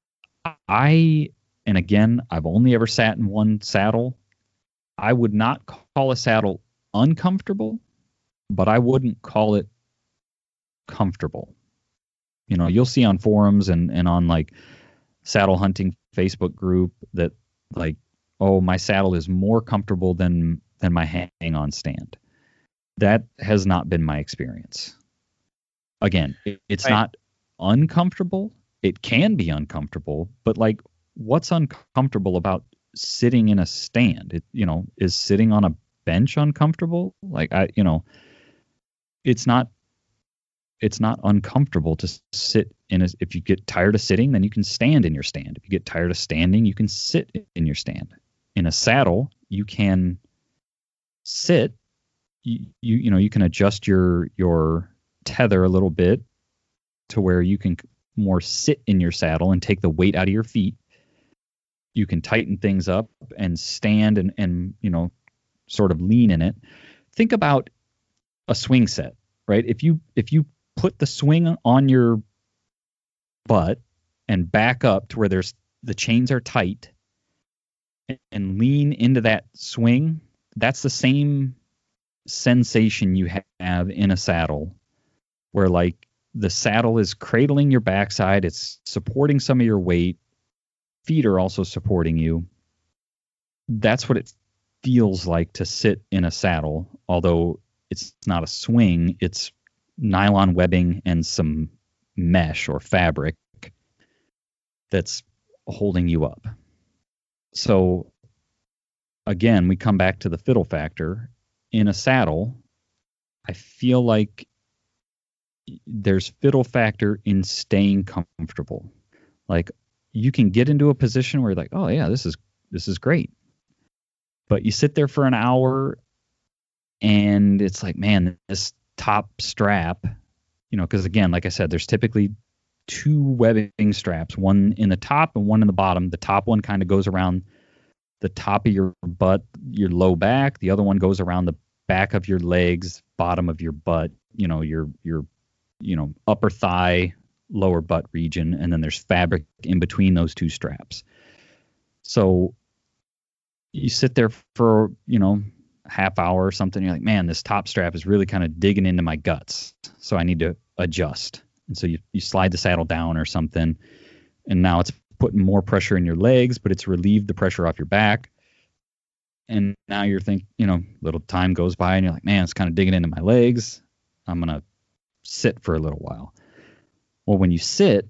And again, I've only ever sat in one saddle. I would not call a saddle uncomfortable, but I wouldn't call it comfortable. You'll see on forums and on like saddle hunting Facebook group that like, oh, my saddle is more comfortable than my hang on stand. That has not been my experience. Again, it's not uncomfortable. It can be uncomfortable, but like, what's uncomfortable about sitting in a stand? Is sitting on a bench uncomfortable. Like it's not uncomfortable to sit if you get tired of sitting, then you can stand in your stand. If you get tired of standing, you can sit in your stand. In a saddle, you can sit. You can adjust your tether a little bit to where you can more sit in your saddle and take the weight out of your feet. You can tighten things up and stand and sort of lean in it. Think about a swing set, right? If you put the swing on your butt and back up to where the chains are tight and lean into that swing, that's the same sensation you have in a saddle, where like the saddle is cradling your backside, it's supporting some of your weight, feet are also supporting you. That's what it feels like to sit in a saddle, although it's not a swing, it's nylon webbing and some mesh or fabric that's holding you up. So again, we come back to the fiddle factor. In a saddle, I feel like there's fiddle factor in staying comfortable. Like you can get into a position where you're like, oh yeah, this is great. But you sit there for an hour and it's like, man, this top strap, because again, like I said, there's typically two webbing straps, one in the top and one in the bottom. The top one kind of goes around the top of your butt, your low back. The other one goes around the back of your legs, bottom of your butt, your upper thigh, lower butt region. And then there's fabric in between those two straps. So you sit there for, half hour or something. You're like, man, this top strap is really kind of digging into my guts. So I need to adjust. And so you slide the saddle down or something. And now it's putting more pressure in your legs, but it's relieved the pressure off your back. And now you're thinking, little time goes by and you're like, man, it's kind of digging into my legs. I'm going to sit for a little while. Well, when you sit,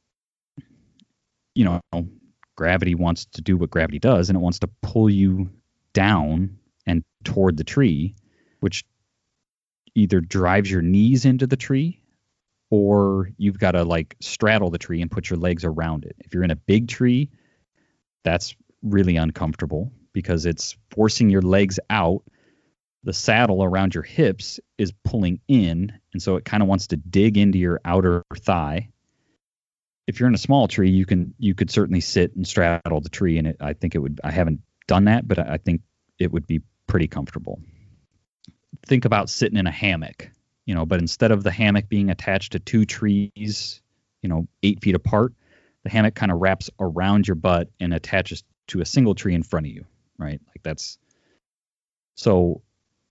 gravity wants to do what gravity does, and it wants to pull you down and toward the tree, which either drives your knees into the tree or you've got to like straddle the tree and put your legs around it. If you're in a big tree, that's really uncomfortable because it's forcing your legs out. The saddle around your hips is pulling in, and so it kind of wants to dig into your outer thigh. If you're in a small tree, you could certainly sit and straddle the tree, and I think it would. I haven't done that, but I think it would be pretty comfortable. Think about sitting in a hammock, but instead of the hammock being attached to two trees, 8 feet apart, the hammock kind of wraps around your butt and attaches to a single tree in front of you, right? Like that's so.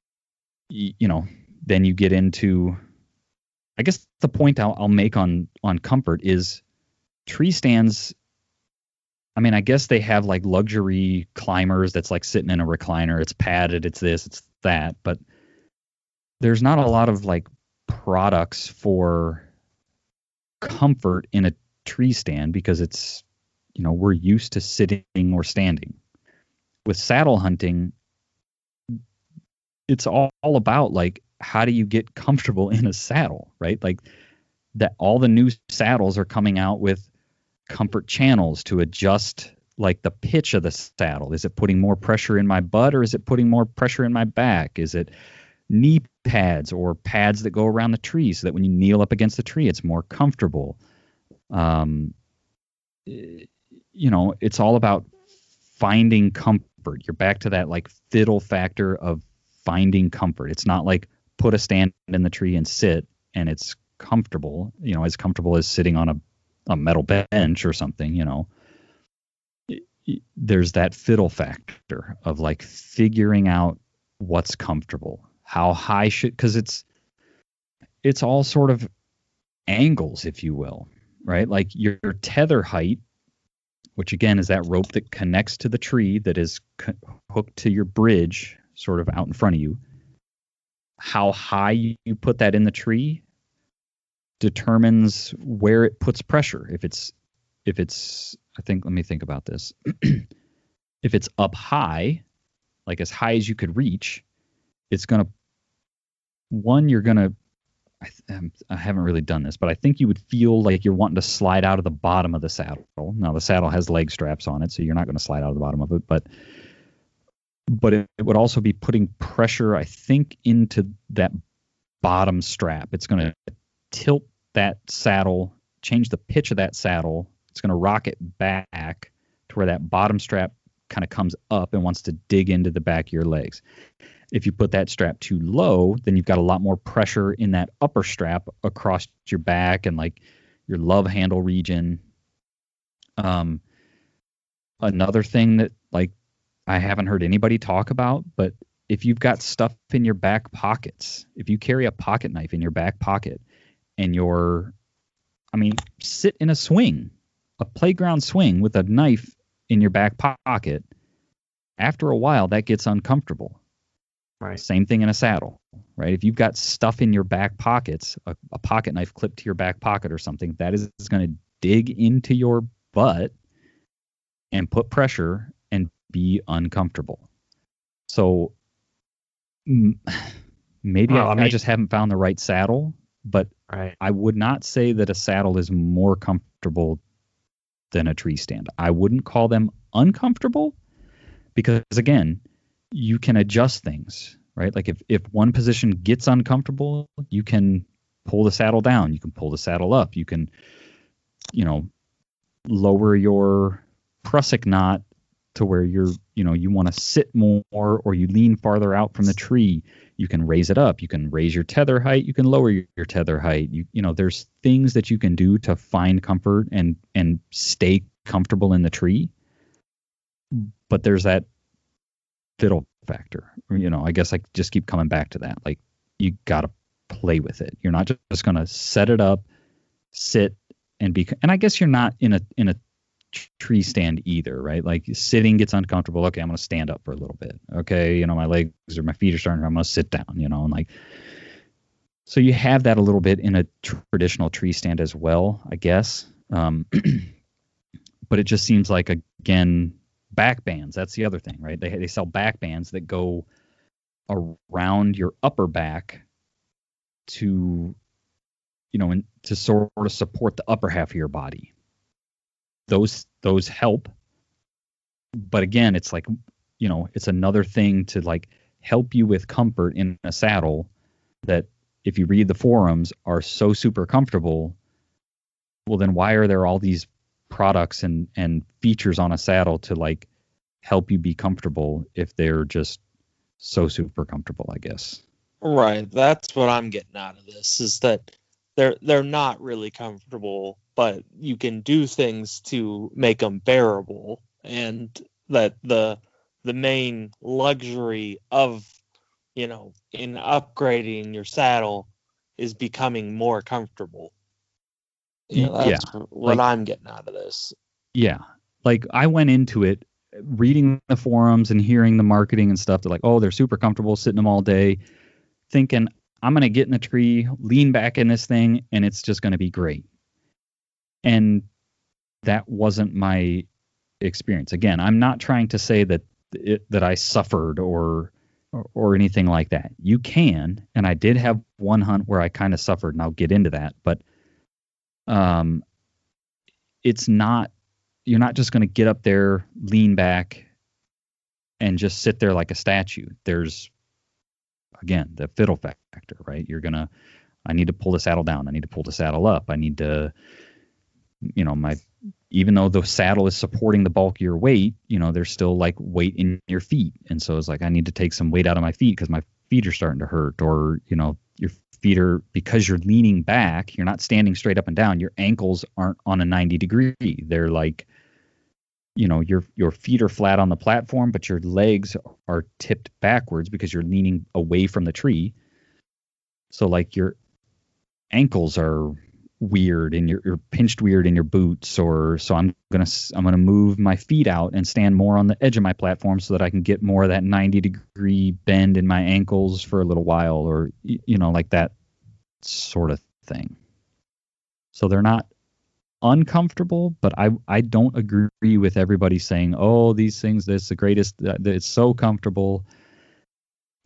Then you get into, I guess the point I'll make on comfort is tree stands. I mean, I guess they have like luxury climbers that's like sitting in a recliner. It's padded, it's this, it's that, but there's not a lot of like products for comfort in a tree stand because it's, we're used to sitting or standing. With saddle hunting, it's all about like, how do you get comfortable in a saddle, right? Like that all the new saddles are coming out with comfort channels to adjust like the pitch of the saddle. Is it putting more pressure in my butt or is it putting more pressure in my back? Is it knee pads or pads that go around the tree so that when you kneel up against the tree, it's more comfortable? It's all about finding comfort. You're back to that like fiddle factor of finding comfort. It's not like put a stand in the tree and sit and it's comfortable, as comfortable as sitting on a metal bench or something, There's that fiddle factor of like figuring out what's comfortable, how high because it's all sort of angles, if you will, right? Like your tether height, which again is that rope that connects to the tree that is hooked to your bridge sort of out in front of you. How high you put that in the tree determines where it puts pressure. If it's, let me think about this. If it's up high, like as high as you could reach, it's going to, one, you're going to, I haven't really done this, but I think you would feel like you're wanting to slide out of the bottom of the saddle. Now the saddle has leg straps on it, so you're not going to slide out of the bottom of it, but it would also be putting pressure, I think, into that bottom strap. It's going to tilt that saddle, change the pitch of that saddle. It's going to rock it back to where that bottom strap kind of comes up and wants to dig into the back of your legs. If you put that strap too low, then you've got a lot more pressure in that upper strap across your back and like your love handle region. Another thing that like I haven't heard anybody talk about, but if you've got stuff in your back pockets, if you carry a pocket knife in your back pocket and sit in a swing, a playground swing with a knife in your back pocket, after a while that gets uncomfortable. Right. Same thing in a saddle, right? If you've got stuff in your back pockets, a pocket knife clipped to your back pocket or something, that is going to dig into your butt and put pressure and be uncomfortable. So maybe I just haven't found the right saddle, but right. I would not say that a saddle is more comfortable than a tree stand. I wouldn't call them uncomfortable because, again, you can adjust things, right? Like if one position gets uncomfortable, you can pull the saddle down, you can pull the saddle up, you can, lower your prusik knot to where you want to sit more or you lean farther out from the tree. You can raise it up, you can raise your tether height, you can lower your tether height. There's things that you can do to find comfort and stay comfortable in the tree. But there's that fiddle factor. I guess I just keep coming back to that. Like, you got to play with it. You're not just going to set it up, sit, and I guess you're not in a tree stand either, right? Like, sitting gets uncomfortable. Okay, I'm going to stand up for a little bit. Okay, my legs or my feet are starting, I'm going to sit down, and like, so you have that a little bit in a traditional tree stand as well, I guess. But it just seems like, again, back bands, that's the other thing, right? They sell back bands that go around your upper back to to sort of support the upper half of your body. Those help, but again, it's like, it's another thing to like help you with comfort in a saddle that, if you read the forums, are so super comfortable. Well, then why are there all these products and features on a saddle to like help you be comfortable if they're just so super comfortable, I guess? Right. That's what I'm getting out of this, is that they're not really comfortable, but you can do things to make them bearable, and that the main luxury of, in upgrading your saddle is becoming more comfortable. That's what I'm getting out of this. Yeah. Like, I went into it reading the forums and hearing the marketing and stuff. They're like, oh, they're super comfortable, sitting them all day, thinking I'm going to get in the tree, lean back in this thing, and it's just going to be great. And that wasn't my experience. Again, I'm not trying to say that I suffered or anything like that. You can, and I did have one hunt where I kind of suffered, and I'll get into that. But it's not, you're not just going to get up there, lean back, and just sit there like a statue. There's, again, the fiddle factor, right? I need to pull the saddle down. I need to pull the saddle up. I need to, even though the saddle is supporting the bulk of your weight, there's still like weight in your feet. And so it's like, I need to take some weight out of my feet because my feet are starting to hurt, or, your feet are, because you're leaning back, you're not standing straight up and down. Your ankles aren't on a 90 degree. They're like, your feet are flat on the platform, but your legs are tipped backwards because you're leaning away from the tree. So like your ankles are weird and you're pinched weird in your boots, so I'm gonna move my feet out and stand more on the edge of my platform so that I can get more of that 90 degree bend in my ankles for a little while, or like that sort of thing. So they're not uncomfortable, but I don't agree with everybody saying, oh, these things, that's the greatest, it's so comfortable.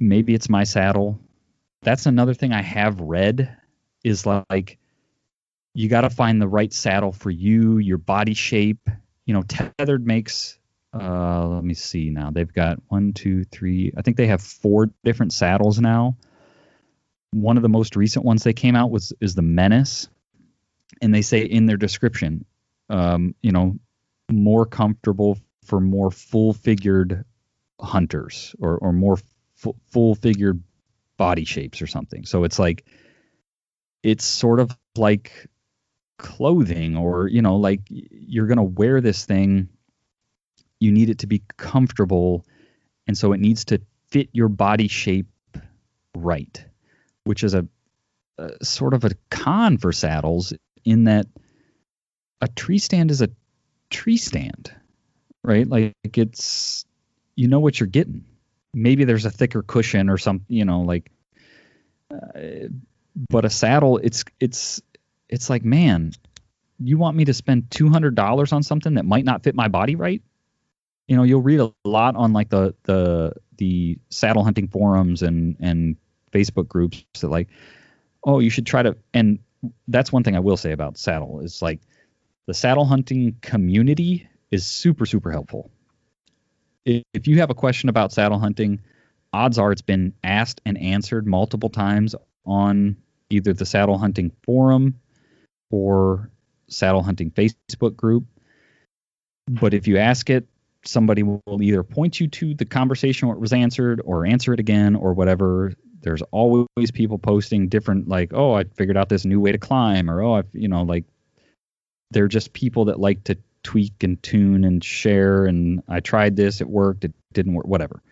maybe it's my saddle. That's another thing I have read is like you got to find the right saddle for you, your body shape. You know, Tethered makes, let me see now. They've got 1, 2, 3. I think they have 4 different saddles now. One of the most recent ones they came out is the Menace. And they say in their description, you know, more comfortable for more full-figured hunters or more full-figured body shapes or something. So it's like, it's sort of like clothing, or, you know, like you're going to wear this thing, you need it to be comfortable, and so it needs to fit your body shape right, which is a sort of a con for saddles, in that a tree stand is a tree stand, right? Like it's, you know what you're getting. Maybe there's a thicker cushion or something, you know, like, but a saddle, it's like, man, you want me to spend $200 on something that might not fit my body right? You know, you'll read a lot on like the saddle hunting forums and Facebook groups that like, oh, you should try to, and that's one thing I will say about saddle is like the saddle hunting community is super, super helpful. If you have a question about saddle hunting, odds are it's been asked and answered multiple times on either the saddle hunting forum or saddle hunting Facebook group. But if you ask it, somebody will either point you to the conversation where it was answered or answer it again or whatever. There's always people posting different, like, oh, I figured out this new way to climb, or, oh, you know, like they're just people that like to tweak and tune and share. And I tried this, it worked, it didn't work, whatever.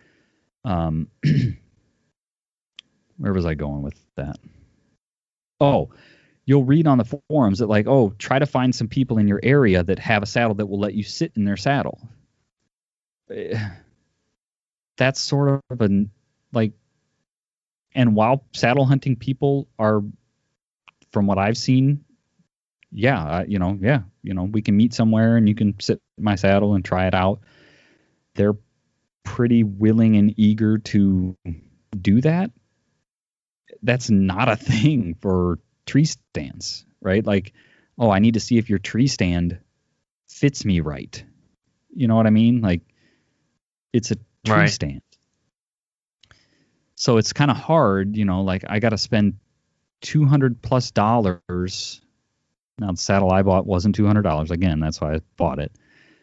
Where was I going with that? Oh, you'll read on the forums that like, oh, try to find some people in your area that have a saddle that will let you sit in their saddle. That's sort of a, like, and while saddle hunting people are, from what I've seen, we can meet somewhere and you can sit in my saddle and try it out. They're pretty willing and eager to do that. That's not a thing for tree stands, right? Like, oh, I need to see if your tree stand fits me right. You know what I mean? Like, it's a tree stand. So it's kind of hard, you know, like I got to spend $200+. Now the saddle I bought wasn't $200. Again, that's why I bought it.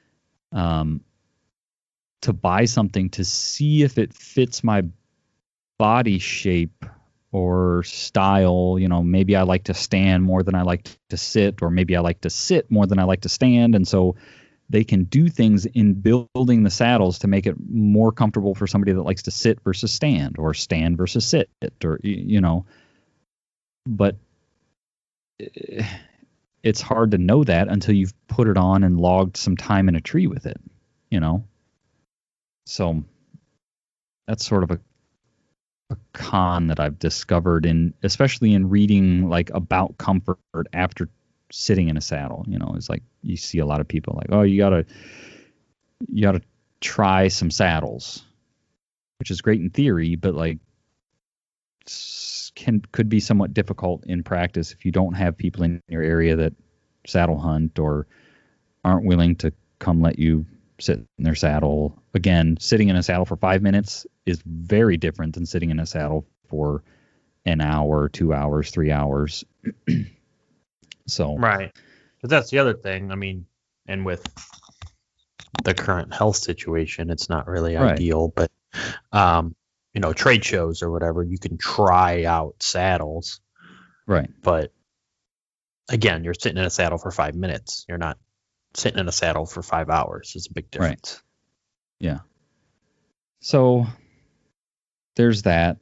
To buy something to see if it fits my body shape or style. You know, maybe I like to stand more than I like to sit, or maybe I like to sit more than I like to stand. And so they can do things in building the saddles to make it more comfortable for somebody that likes to sit versus stand, or stand versus sit, or, you know, but it's hard to know that until you've put it on and logged some time in a tree with it, you know? So that's sort of a con that I've discovered especially in reading like about comfort after sitting in a saddle. You know, it's like you see a lot of people like, oh, you gotta try some saddles, which is great in theory, but like could be somewhat difficult in practice if you don't have people in your area that saddle hunt or aren't willing to come let you sit in their saddle. Again, sitting in a saddle for 5 minutes is very different than sitting in a saddle for an hour, 2 hours, 3 hours. So right, but that's the other thing. I mean, and with the current health situation, it's not really ideal. But you know, trade shows or whatever, you can try out saddles. Right. But again, you're sitting in a saddle for 5 minutes. You're not sitting in a saddle for 5 hours. It's a big difference. Right. Yeah. So there's that.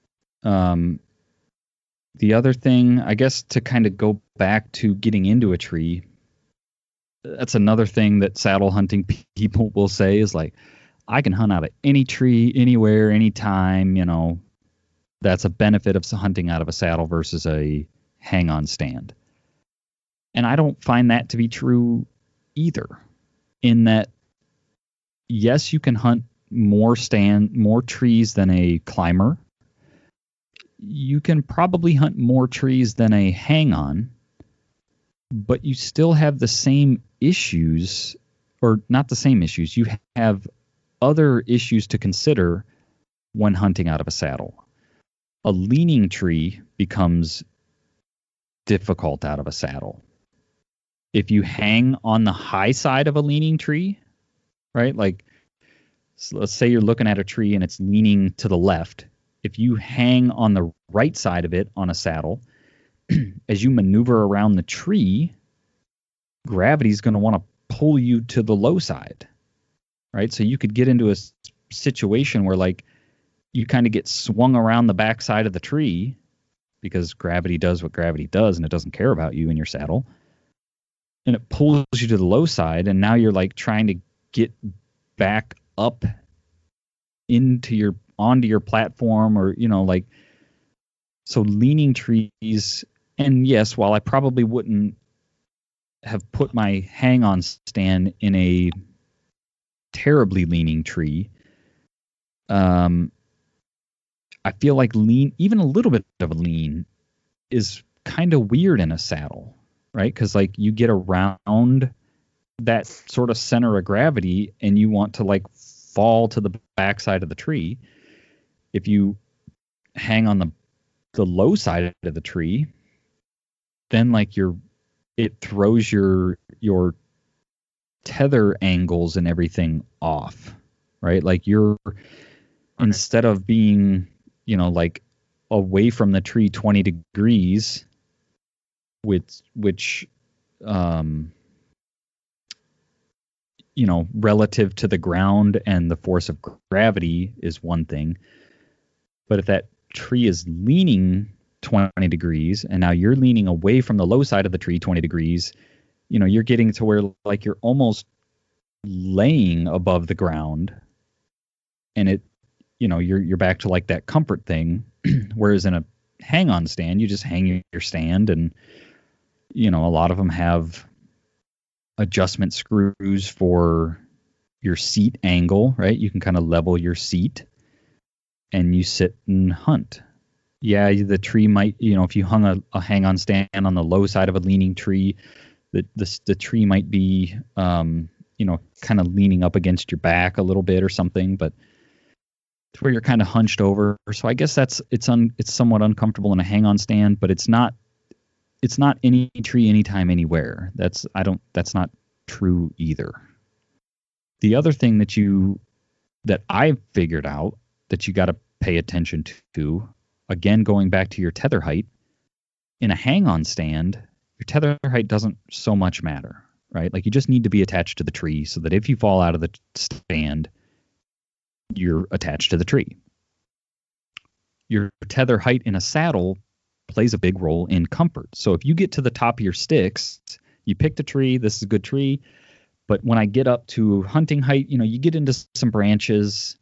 The other thing, I guess, to kind of go back to getting into a tree, that's another thing that saddle hunting people will say is like, I can hunt out of any tree, anywhere, anytime, you know. That's a benefit of hunting out of a saddle versus a hang-on stand. And I don't find that to be true either, in that, yes, you can hunt more trees than a climber. You can probably hunt more trees than a hang-on, but you still have the same issues, or not the same issues. You have other issues to consider when hunting out of a saddle. A leaning tree becomes difficult out of a saddle. If you hang on the high side of a leaning tree, right? Like, so let's say you're looking at a tree and it's leaning to the left. If you hang on the right side of it on a saddle, as you maneuver around the tree, gravity is going to want to pull you to the low side, right? So you could get into a situation where, like, you kind of get swung around the back side of the tree because gravity does what gravity does and it doesn't care about you in your saddle. And it pulls you to the low side, and now you're like trying to get back up onto your platform, or, you know, like, so leaning trees. And yes, while I probably wouldn't have put my hang-on stand in a terribly leaning tree, I feel like even a little bit of a lean is kind of weird in a saddle, right? Because, like, you get around that sort of center of gravity and you want to, like, fall to the backside of the tree. If you hang on the low side of the tree, then, like, it throws your tether angles and everything off, right? Like, instead of being, you know, like, away from the tree 20 degrees, which you know, relative to the ground and the force of gravity is one thing. But if that tree is leaning 20 degrees and now you're leaning away from the low side of the tree 20 degrees, you know, you're getting to where, like, you're almost laying above the ground, and it, you know, you're back to, like, that comfort thing. Whereas in a hang-on stand, you just hang your stand, and, you know, a lot of them have adjustment screws for your seat angle, right? You can kind of level your seat and you sit and hunt. Yeah, the tree might, you know, if you hung a hang-on stand on the low side of a leaning tree, the tree might be, you know, kind of leaning up against your back a little bit or something, but it's where you're kind of hunched over. So I guess it's somewhat uncomfortable in a hang-on stand, but it's not any tree, anytime, anywhere. That's not true either. The other thing that I've figured out that you got to pay attention to, again, going back to your tether height, in a hang-on stand, your tether height doesn't so much matter, right? Like, you just need to be attached to the tree so that if you fall out of the stand, you're attached to the tree. Your tether height in a saddle plays a big role in comfort. So if you get to the top of your sticks, you picked a tree, this is a good tree, but when I get up to hunting height, you know, you get into some branches.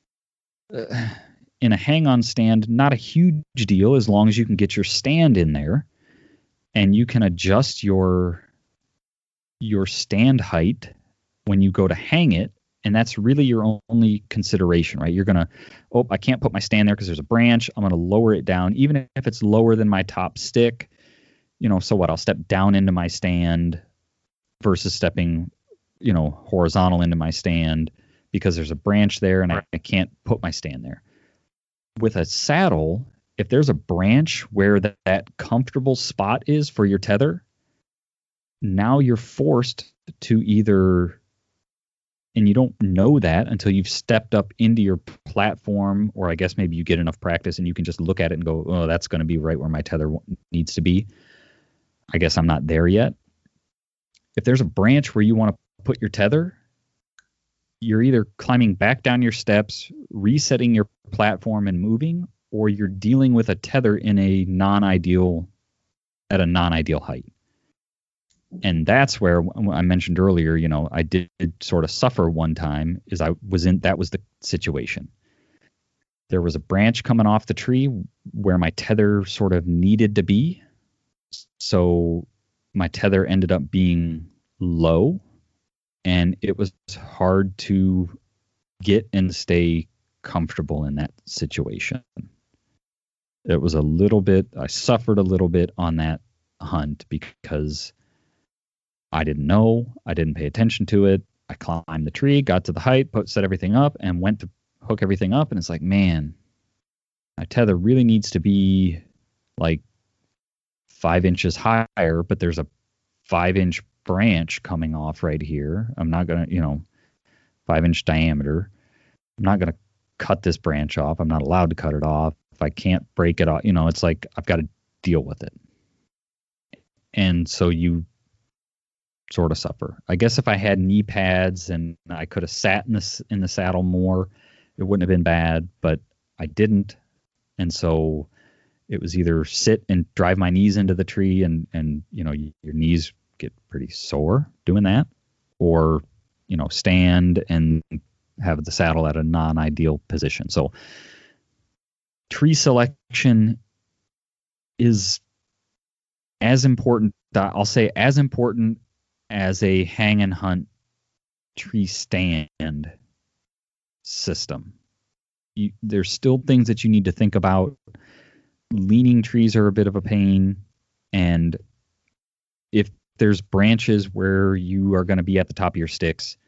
In a hang-on stand, not a huge deal as long as you can get your stand in there and you can adjust your stand height when you go to hang it. And that's really your only consideration, right? You're going to, I can't put my stand there because there's a branch. I'm going to lower it down, even if it's lower than my top stick. You know, so what? I'll step down into my stand versus stepping, you know, horizontal into my stand because there's a branch there and I can't put my stand there. With a saddle, if there's a branch where that comfortable spot is for your tether, now you're forced to either, and you don't know that until you've stepped up into your platform, or I guess maybe you get enough practice and you can just look at it and go, oh, that's going to be right where my tether needs to be. I guess I'm not there yet. If there's a branch where you want to put your tether, you're either climbing back down your steps, resetting your platform and moving, or you're dealing with a tether in a non-ideal height. And that's where I mentioned earlier, you know, I did sort of suffer one time that was the situation. There was a branch coming off the tree where my tether sort of needed to be. So my tether ended up being low, and it was hard to get and stay comfortable in that situation. It was I suffered a little bit on that hunt because I didn't know, I didn't pay attention to it. I climbed the tree, got to the height, set everything up, and went to hook everything up. And it's like, man, my tether really needs to be like 5 inches higher, but there's a 5-inch branch coming off right here. I'm not going to, 5-inch diameter. I'm not going to cut this branch off. I'm not allowed to cut it off. If I can't break it off, it's like I've got to deal with it. And so you sort of suffer. I guess if I had knee pads and I could have sat in the saddle more, it wouldn't have been bad, but I didn't. And so it was either sit and drive my knees into the tree and your knees get pretty sore doing that, or, stand and have the saddle at a non-ideal position. So tree selection is as important, I'll say as important as a hang and hunt tree stand system. There's still things that you need to think about. Leaning trees are a bit of a pain, and if there's branches where you are going to be at the top of your sticks,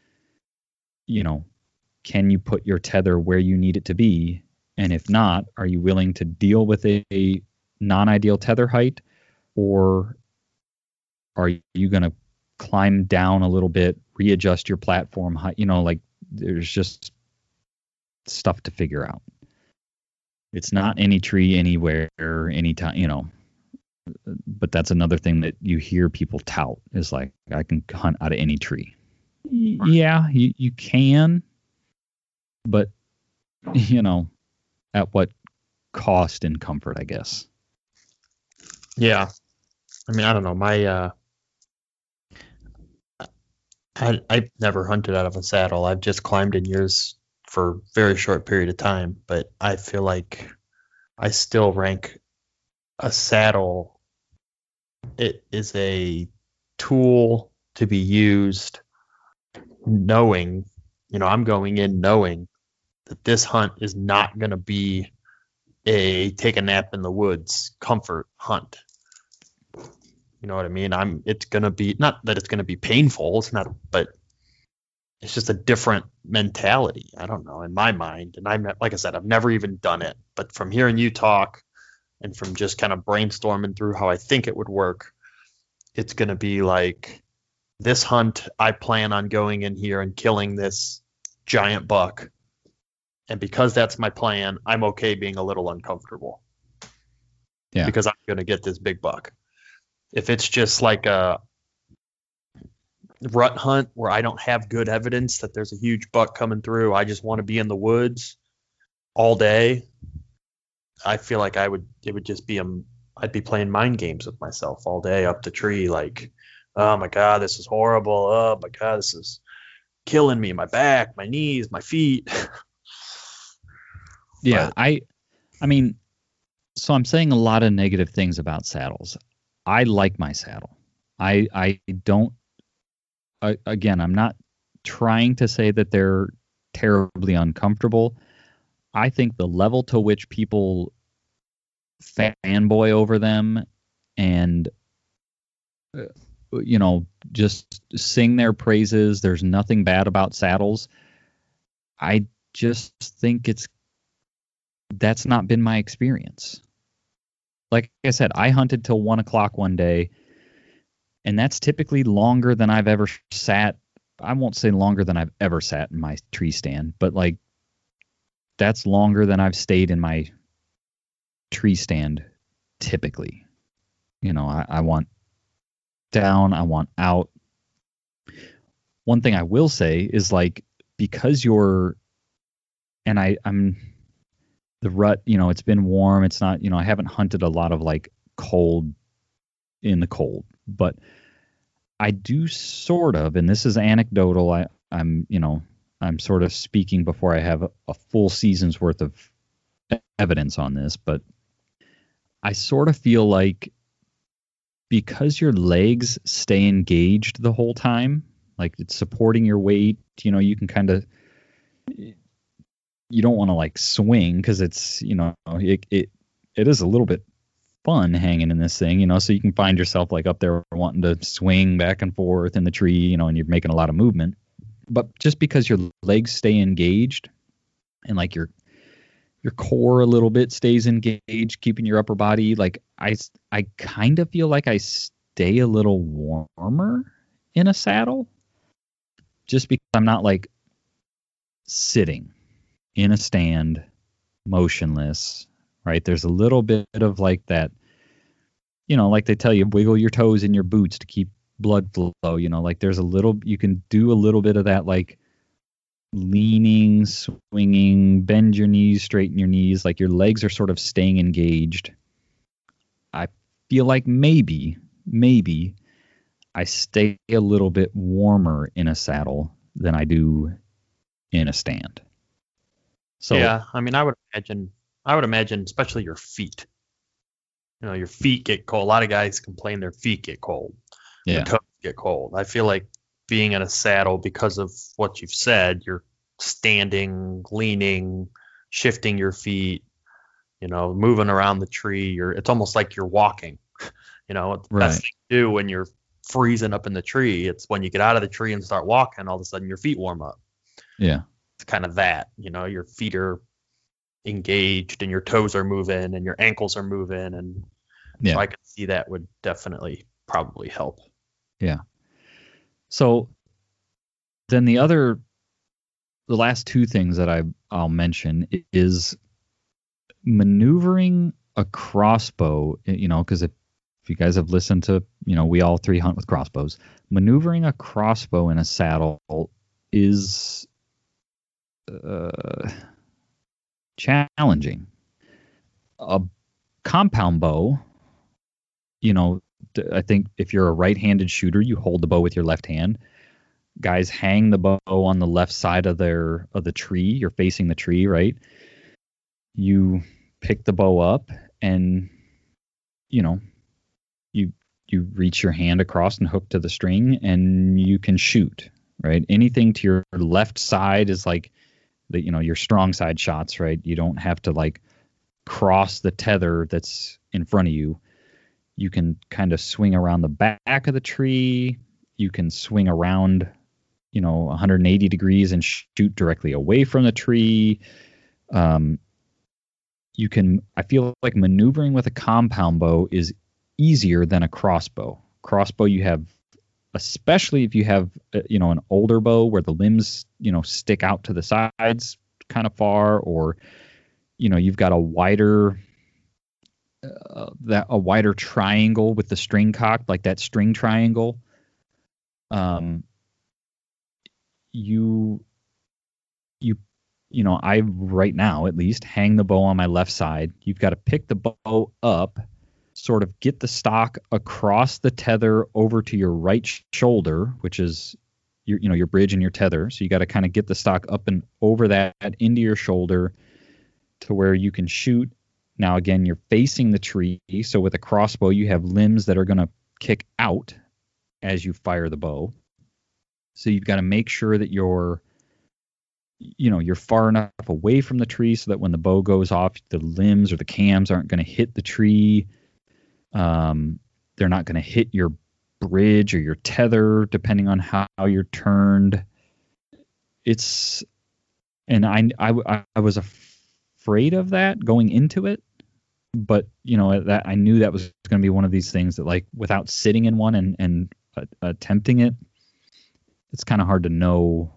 can you put your tether where you need it to be? And if not, are you willing to deal with a non-ideal tether height, or are you going to climb down a little bit, readjust your platform height? There's just stuff to figure out. It's not any tree anywhere, anytime, but that's another thing that you hear people tout is like, I can hunt out of any tree. Yeah, you can, but at what cost and comfort, I guess. Yeah. I mean, I don't know. I've never hunted out of a saddle. I've just climbed in yours for a very short period of time, but I feel like I still rank a saddle. It is a tool to be used knowing, I'm going in knowing that this hunt is not going to be a take a nap in the woods comfort hunt. You know what I mean? It's going to be, not that it's going to be painful, but it's just a different mentality. I don't know, in my mind. And like I said, I've never even done it, but from hearing you talk and from just kind of brainstorming through how I think it would work, it's going to be like, this hunt, I plan on going in here and killing this giant buck. And because that's my plan, I'm okay being a little uncomfortable. Yeah. Because I'm going to get this big buck. If it's just like a rut hunt where I don't have good evidence that there's a huge buck coming through, I just want to be in the woods all day, I feel like it would just be I'd be playing mind games with myself all day up the tree, like, oh my God, this is horrible. Oh my God, this is killing me. My back, my knees, my feet. Yeah, I mean, so I'm saying a lot of negative things about saddles. I like my saddle. I don't, again, I'm not trying to say that they're terribly uncomfortable. I think the level to which people fanboy over them and, just sing their praises, there's nothing bad about saddles. I just think that's not been my experience. Like I said, I hunted till 1:00 one day, and that's typically longer than I've ever sat. I won't say longer than I've ever sat in my tree stand, but like that's longer than I've stayed in my tree stand typically. I want down, I want out. One thing I will say is like, because I'm the rut, it's been warm. It's not, I haven't hunted a lot of like in the cold, but I do sort of, and this is anecdotal. I'm sort of speaking before I have a full season's worth of evidence on this, but I sort of feel like because your legs stay engaged the whole time, like it's supporting your weight, you can kind of you don't want to like swing because it's, it is a little bit fun hanging in this thing, so you can find yourself like up there wanting to swing back and forth in the tree, and you're making a lot of movement. But just because your legs stay engaged and like your core a little bit stays engaged, keeping your upper body, like I kind of feel like I stay a little warmer in a saddle just because I'm not like sitting in a stand motionless, right? There's a little bit of like that, like they tell you, wiggle your toes in your boots to keep blood flow, like there's you can do a little bit of that, like leaning, swinging, bend your knees, straighten your knees, like your legs are sort of staying engaged. I feel like maybe I stay a little bit warmer in a saddle than I do in a stand. So yeah, I mean, I would imagine, especially your feet. Your feet get cold. A lot of guys complain their feet get cold. Yeah. Their toes get cold. I feel like being in a saddle, because of what you've said, you're standing, leaning, shifting your feet, moving around the tree. It's almost like you're walking. The best thing to do when you're freezing up in the tree, it's when you get out of the tree and start walking, all of a sudden your feet warm up. Yeah. It's kind of that, your feet are engaged and your toes are moving and your ankles are moving. And so I can see that would definitely probably help. Yeah. So then the last two things that I'll mention is maneuvering a crossbow, because if you guys have listened to, we all three hunt with crossbows. Maneuvering a crossbow in a saddle is challenging. A compound bow, I think if you're a right-handed shooter, you hold the bow with your left hand. Guys hang the bow on the left side of the tree. You're facing the tree, right? You pick the bow up and, you reach your hand across and hook to the string and you can shoot, right? Anything to your left side is like your strong side shots, right? You don't have to like cross the tether that's in front of you. You can kind of swing around the back of the tree. You can swing around, 180 degrees and shoot directly away from the tree. I feel like maneuvering with a compound bow is easier than a crossbow. Crossbow, you have, especially if you have, an older bow where the limbs, stick out to the sides kind of far, or, you've got a wider triangle with the string cocked, like that string triangle. I right now at least hang the bow on my left side. You've got to pick the bow up, sort of get the stock across the tether over to your right shoulder, which is your bridge and your tether. So you got to kind of get the stock up and over that into your shoulder to where you can shoot. Now, again, you're facing the tree. So with a crossbow, you have limbs that are going to kick out as you fire the bow. So you've got to make sure that you're far enough away from the tree so that when the bow goes off, the limbs or the cams aren't going to hit the tree. They're not going to hit your bridge or your tether, depending on how you're turned. I was afraid of that going into it, but that I knew that was going to be one of these things that, like, without sitting in one and attempting it, it's kind of hard to know.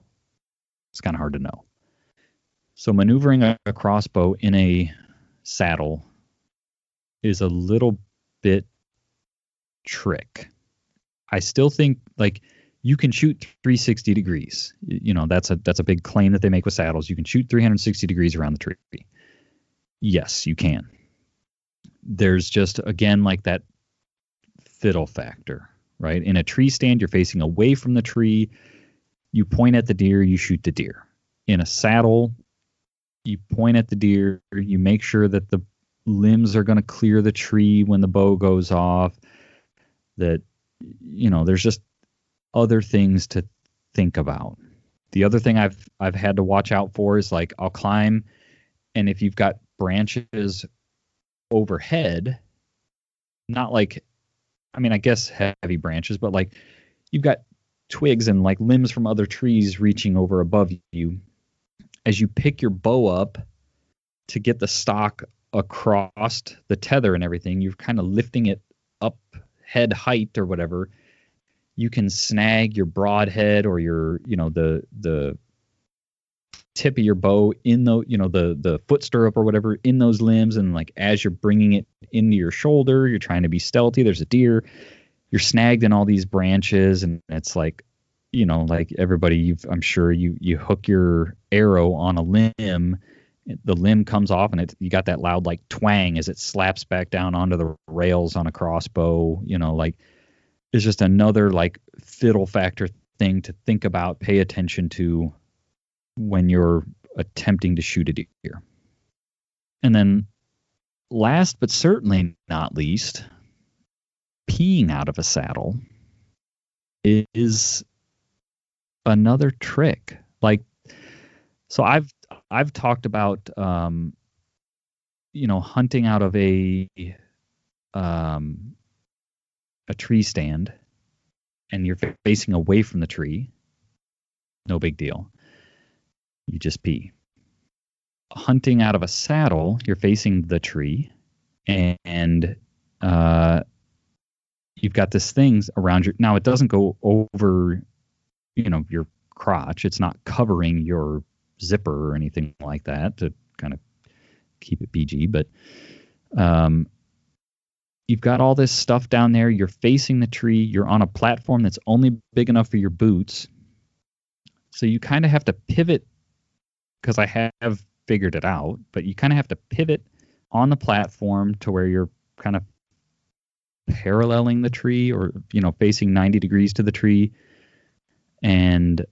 So maneuvering a crossbow in a saddle is a little bit trick. I still think, like, you can shoot 360 degrees. That's a big claim that they make with saddles. You can shoot 360 degrees around the tree. Yes, you can. There's just, again, like that fiddle factor, right? In a tree stand, you're facing away from the tree. You point at the deer, you shoot the deer. In a saddle, you point at the deer, you make sure that the limbs are going to clear the tree when the bow goes off. That, there's just other things to think about. The other thing I've had to watch out for is like I'll climb, and if you've got branches overhead, not like, I mean, I guess heavy branches, but like you've got twigs and like limbs from other trees reaching over above you. As you pick your bow up to get the stock across the tether and everything, you're kind of lifting it up head height or whatever. You can snag your broadhead or your, the tip of your bow in the foot stirrup or whatever in those limbs. And like, as you're bringing it into your shoulder, you're trying to be stealthy. There's a deer, you're snagged in all these branches. And it's like, like everybody, I'm sure you hook your arrow on a limb, the limb comes off, and you got that loud like twang as it slaps back down onto the rails on a crossbow. Like it's just another like fiddle factor thing to think about, pay attention to when you're attempting to shoot a deer. And then last but certainly not least, peeing out of a saddle is another trick. Like, so I've talked about hunting out of a tree stand, and you're facing away from the tree. No big deal. You just pee. Hunting out of a saddle, you're facing the tree, and you've got this thing around your. Now it doesn't go over, your crotch. It's not covering your zipper or anything like that to kind of keep it PG, but you've got all this stuff down there. You're facing the tree. You're on a platform that's only big enough for your boots. So you kind of have to pivot, because I have figured it out, but you kind of have to pivot on the platform to where you're kind of paralleling the tree, or, facing 90 degrees to the tree, and,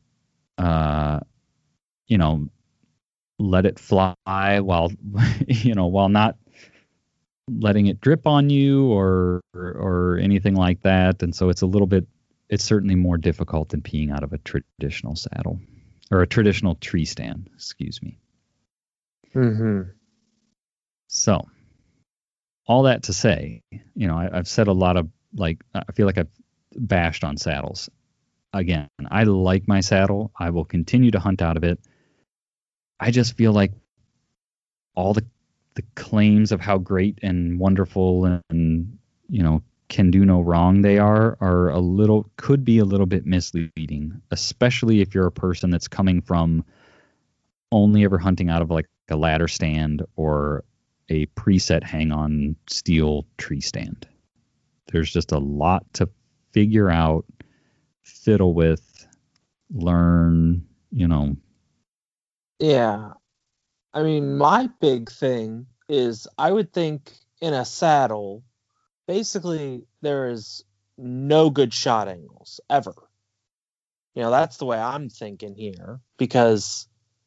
let it fly while, while not letting it drip on you or anything like that. And so it's certainly more difficult than peeing out of a traditional saddle, or a traditional tree stand, excuse me. Mm-hmm. So all that to say, I've said a lot of, like, I feel like I've bashed on saddles. Again, I like my saddle. I will continue to hunt out of it. I just feel like all the claims of how great and wonderful and can do no wrong they are could be a little bit misleading, especially if you're a person that's coming from only ever hunting out of like a ladder stand or a preset hang-on steel tree stand. There's just a lot to figure out, fiddle with, learn, Yeah. I mean, my big thing is I would think in a saddle, basically there is no good shot angles ever. That's the way I'm thinking here, because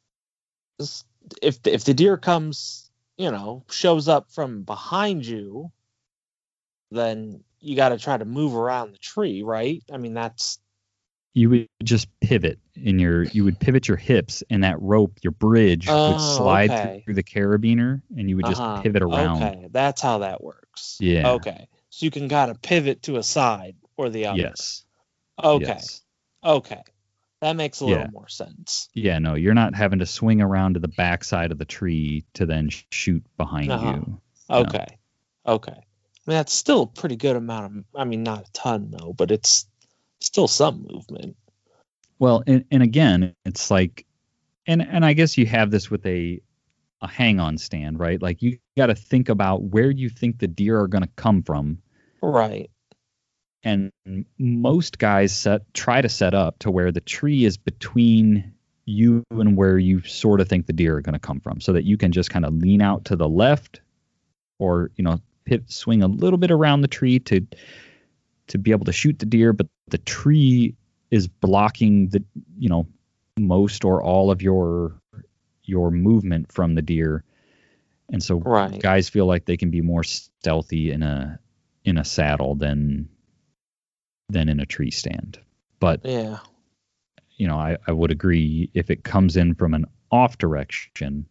if the deer comes, shows up from behind you, then you got to try to move around the tree, right? I mean, you would just pivot you would pivot your hips, and that rope, your bridge, would slide through the carabiner, and you would just pivot around. Okay, that's how that works. Yeah. Okay, so you can kind of pivot to a side or the other. Yes. Okay. Yes. Okay, that makes a little more sense. Yeah, no, you're not having to swing around to the backside of the tree to then shoot behind you. Okay. No. Okay. I mean, that's still a pretty good amount of. I mean, not a ton though, but it's still some movement. Well, and again, it's like, and I guess you have this with a hang-on stand, right? Like, you got to think about where you think the deer are going to come from. Right. And most guys try to set up to where the tree is between you and where you sort of think the deer are going to come from, so that you can just kind of lean out to the left, or, swing a little bit around the tree to be able to shoot the deer, but the tree is blocking the, most or all of your movement from the deer. And so guys feel like they can be more stealthy in a saddle than in a tree stand. But yeah, I would agree if it comes in from an off direction.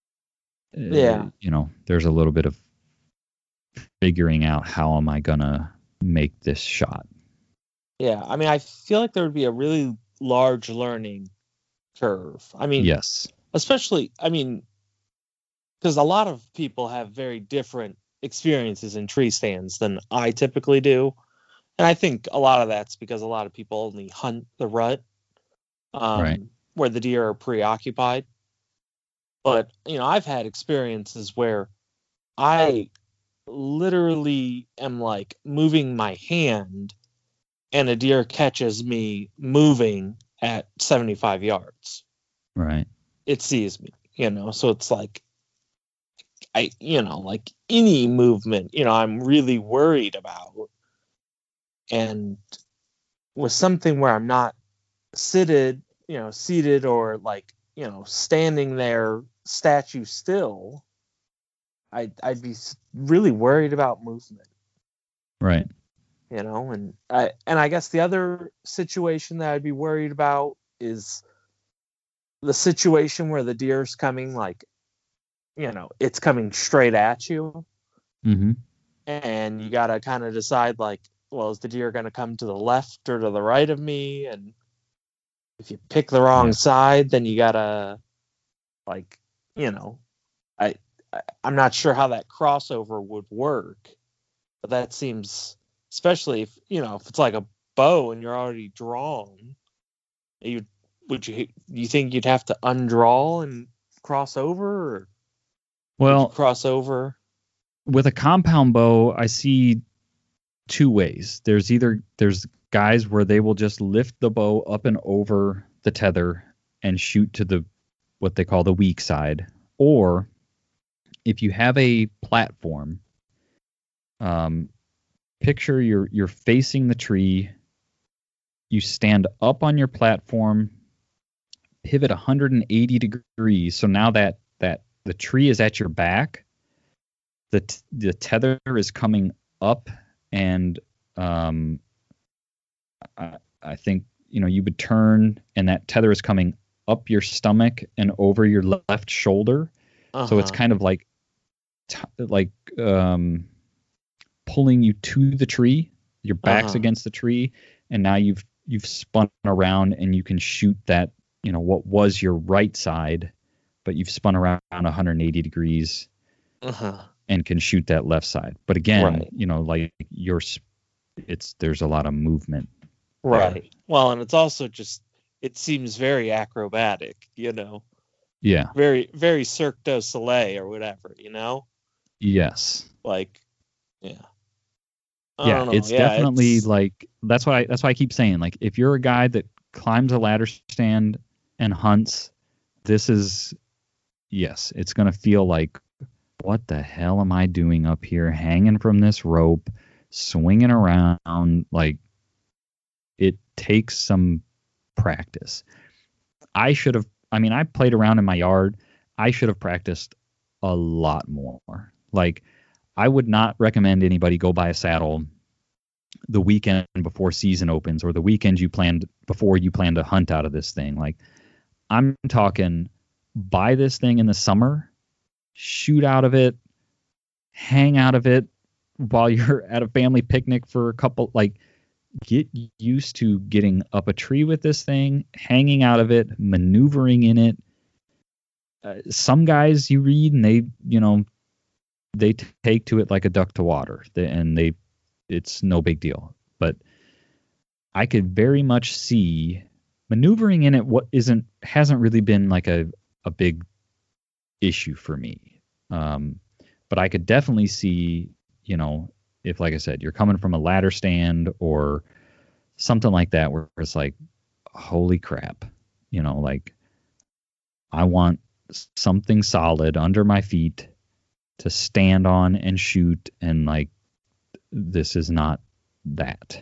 There's a little bit of figuring out how am I gonna make this shot. Yeah, I mean, I feel like there would be a really large learning curve. I mean, yes, especially, because a lot of people have very different experiences in tree stands than I typically do. And I think a lot of that's because a lot of people only hunt the rut, right. where the deer are preoccupied. But, I've had experiences where I literally am like moving my hand and a deer catches me moving at 75 yards. Right. It sees me, so it's like, like any movement, I'm really worried about. And with something where I'm not seated or like, standing there statue still, I'd be really worried about movement. Right. And I guess the other situation that I'd be worried about is the situation where the deer's coming, like, it's coming straight at you. Mm-hmm. And you got to kind of decide, like, well, is the deer going to come to the left or to the right of me? And if you pick the wrong side, then you got to, like, I'm not sure how that crossover would work, but that seems, especially if it's like a bow and you're already drawn, you think you'd have to undraw and cross over, or cross over? With a compound bow, I see two ways. There's guys where they will just lift the bow up and over the tether and shoot to what they call the weak side. Or if you have a platform, picture you're facing the tree, you stand up on your platform, pivot 180 degrees. So now that the tree is at your back, the tether is coming up, and I think you would turn, and that tether is coming up your stomach and over your left shoulder. Uh-huh. So it's kind of like pulling you to the tree. Your back's against the tree, and now you've spun around and you can shoot that. What was your right side, but you've spun around 180 degrees. And can shoot that left side. But again, right. There's a lot of movement. Right. There. Well, and it's also just, it seems very acrobatic, Yeah. Very, very Cirque du Soleil or whatever, Yes. Like, yeah. Yeah, it's definitely like, that's why I keep saying, like, if you're a guy that climbs a ladder stand and hunts, it's going to feel like, what the hell am I doing up here, hanging from this rope, swinging around? Like, it takes some practice. I played around in my yard. I should have practiced a lot more. Like, I would not recommend anybody go buy a saddle the weekend before season opens, or the weekend before you plan to hunt out of this thing. Like, I'm talking, buy this thing in the summer, shoot out of it, hang out of it while you're at a family picnic for a couple, like, get used to getting up a tree with this thing, hanging out of it, maneuvering in it. Some guys you read and they take to it like a duck to water, and it's no big deal. But I could very much see maneuvering in it hasn't really been like a big issue for me. But I could definitely see, if, like I said, you're coming from a ladder stand or something like that, where it's like, holy crap, like, I want something solid under my feet to stand on and shoot, and like, this is not that.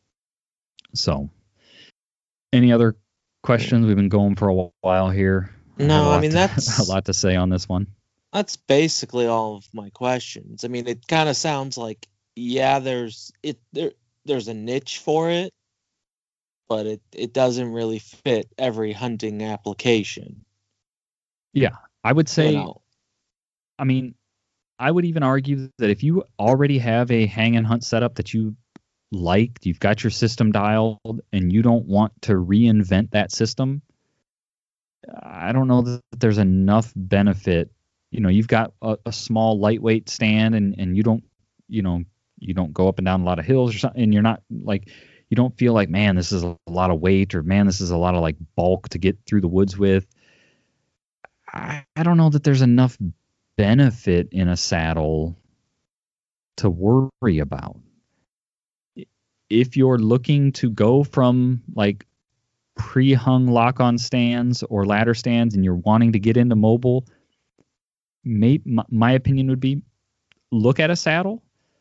So, any other questions? We've been going for a while here. No, that's a lot to say on this one. That's basically all of my questions. It kind of sounds like, there's a niche for it, but it doesn't really fit every hunting application. Yeah, I would say, You know, I mean, I would even argue that if you already have a hang and hunt setup that you like, you've got your system dialed, and you don't want to reinvent that system, I don't know that there's enough benefit. You know, you've got a small lightweight stand, and you don't go up and down a lot of hills or something, and you're not like, you don't feel like, man, this is a lot of weight, or man, this is a lot of like bulk to get through the woods with. I don't know that there's enough benefit in a saddle to worry about. If you're looking to go from like pre-hung lock-on stands or ladder stands and you're wanting to get into mobile, my opinion would be look at a saddle,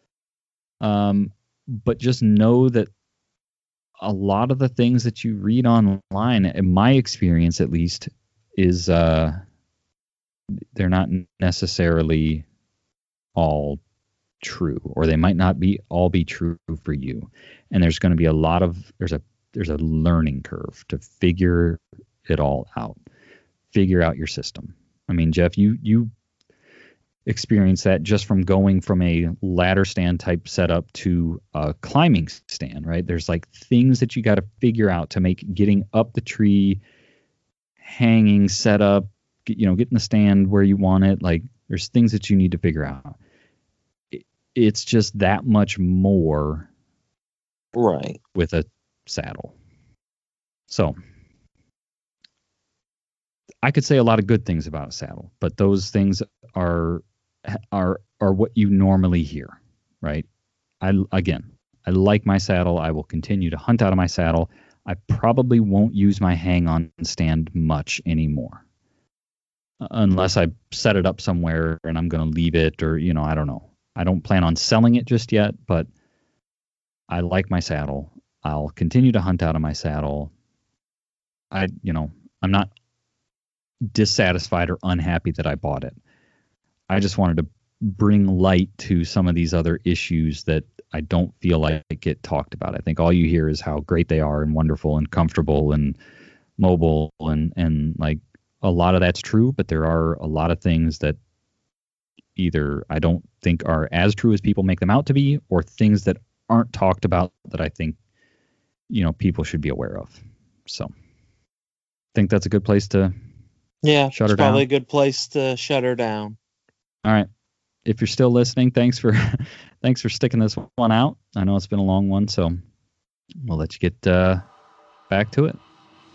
but just know that a lot of the things that you read online, in my experience at least, is they're not necessarily all true, or they might not be all be true for you. And there's going to be there's a learning curve to figure it all out, figure out your system. I mean, Jeff, you experience that just from going from a ladder stand type setup to a climbing stand, right? There's like things that you got to figure out to make getting up the tree, hanging, set up, getting the stand where you want it. Like, there's things that you need to figure out. It's just that much more, right, with a saddle. So I could say a lot of good things about a saddle, but those things are what you normally hear, right? I like my saddle. I will continue to hunt out of my saddle. I probably won't use my hang-on stand much anymore, unless I set it up somewhere and I'm going to leave it, or I don't know. I don't plan on selling it just yet, but I like my saddle. I'll continue to hunt out of my saddle. I'm not dissatisfied or unhappy that I bought it. I just wanted to bring light to some of these other issues that I don't feel like get talked about. I think all you hear is how great they are and wonderful and comfortable and mobile, and like a lot of that's true, but there are a lot of things that either I don't think are as true as people make them out to be, or things that aren't talked about that I think, people should be aware of. So I think that's a good place to shut her down. Probably a good place to shut her down. All right. If you're still listening, thanks for sticking this one out. I know it's been a long one, so we'll let you get back to it.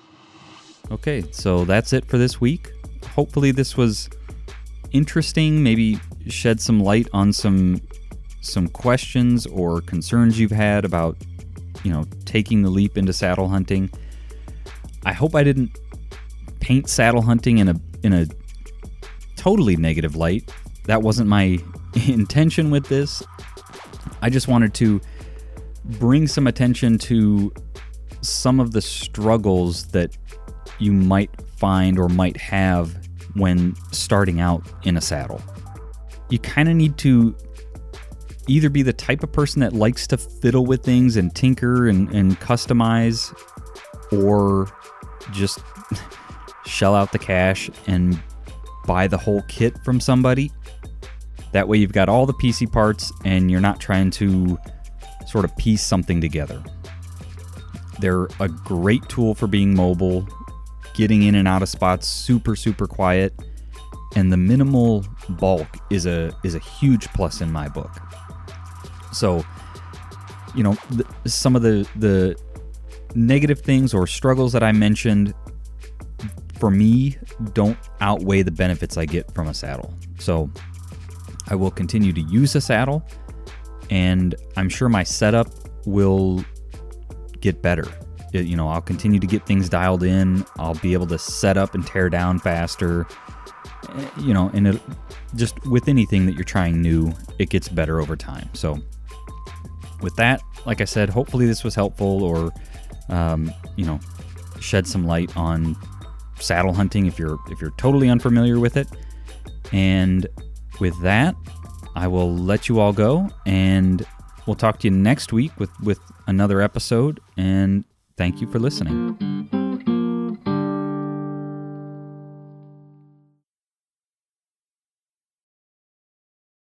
Okay, so that's it for this week. Hopefully this was interesting, maybe shed some light on some questions or concerns you've had about, taking the leap into saddle hunting. I hope I didn't paint saddle hunting in a totally negative light. That wasn't my intention with this. I just wanted to bring some attention to some of the struggles that you might find or might have when starting out in a saddle. You kind of need to either be the type of person that likes to fiddle with things and tinker and customize, or just shell out the cash and buy the whole kit from somebody. That way you've got all the PC parts and you're not trying to sort of piece something together. They're a great tool for being mobile, getting in and out of spots super, super quiet, and the minimal bulk is a huge plus in my book. So, some of the negative things or struggles that I mentioned, for me, don't outweigh the benefits I get from a saddle. So I will continue to use a saddle, and I'm sure my setup will get better. I'll continue to get things dialed in. I'll be able to set up and tear down faster. And just with anything that you're trying new, it gets better over time. So with that, like I said, hopefully this was helpful, or shed some light on saddle hunting if you're totally unfamiliar with it. And with that, I will let you all go, and we'll talk to you next week with another episode. And Thank you for listening.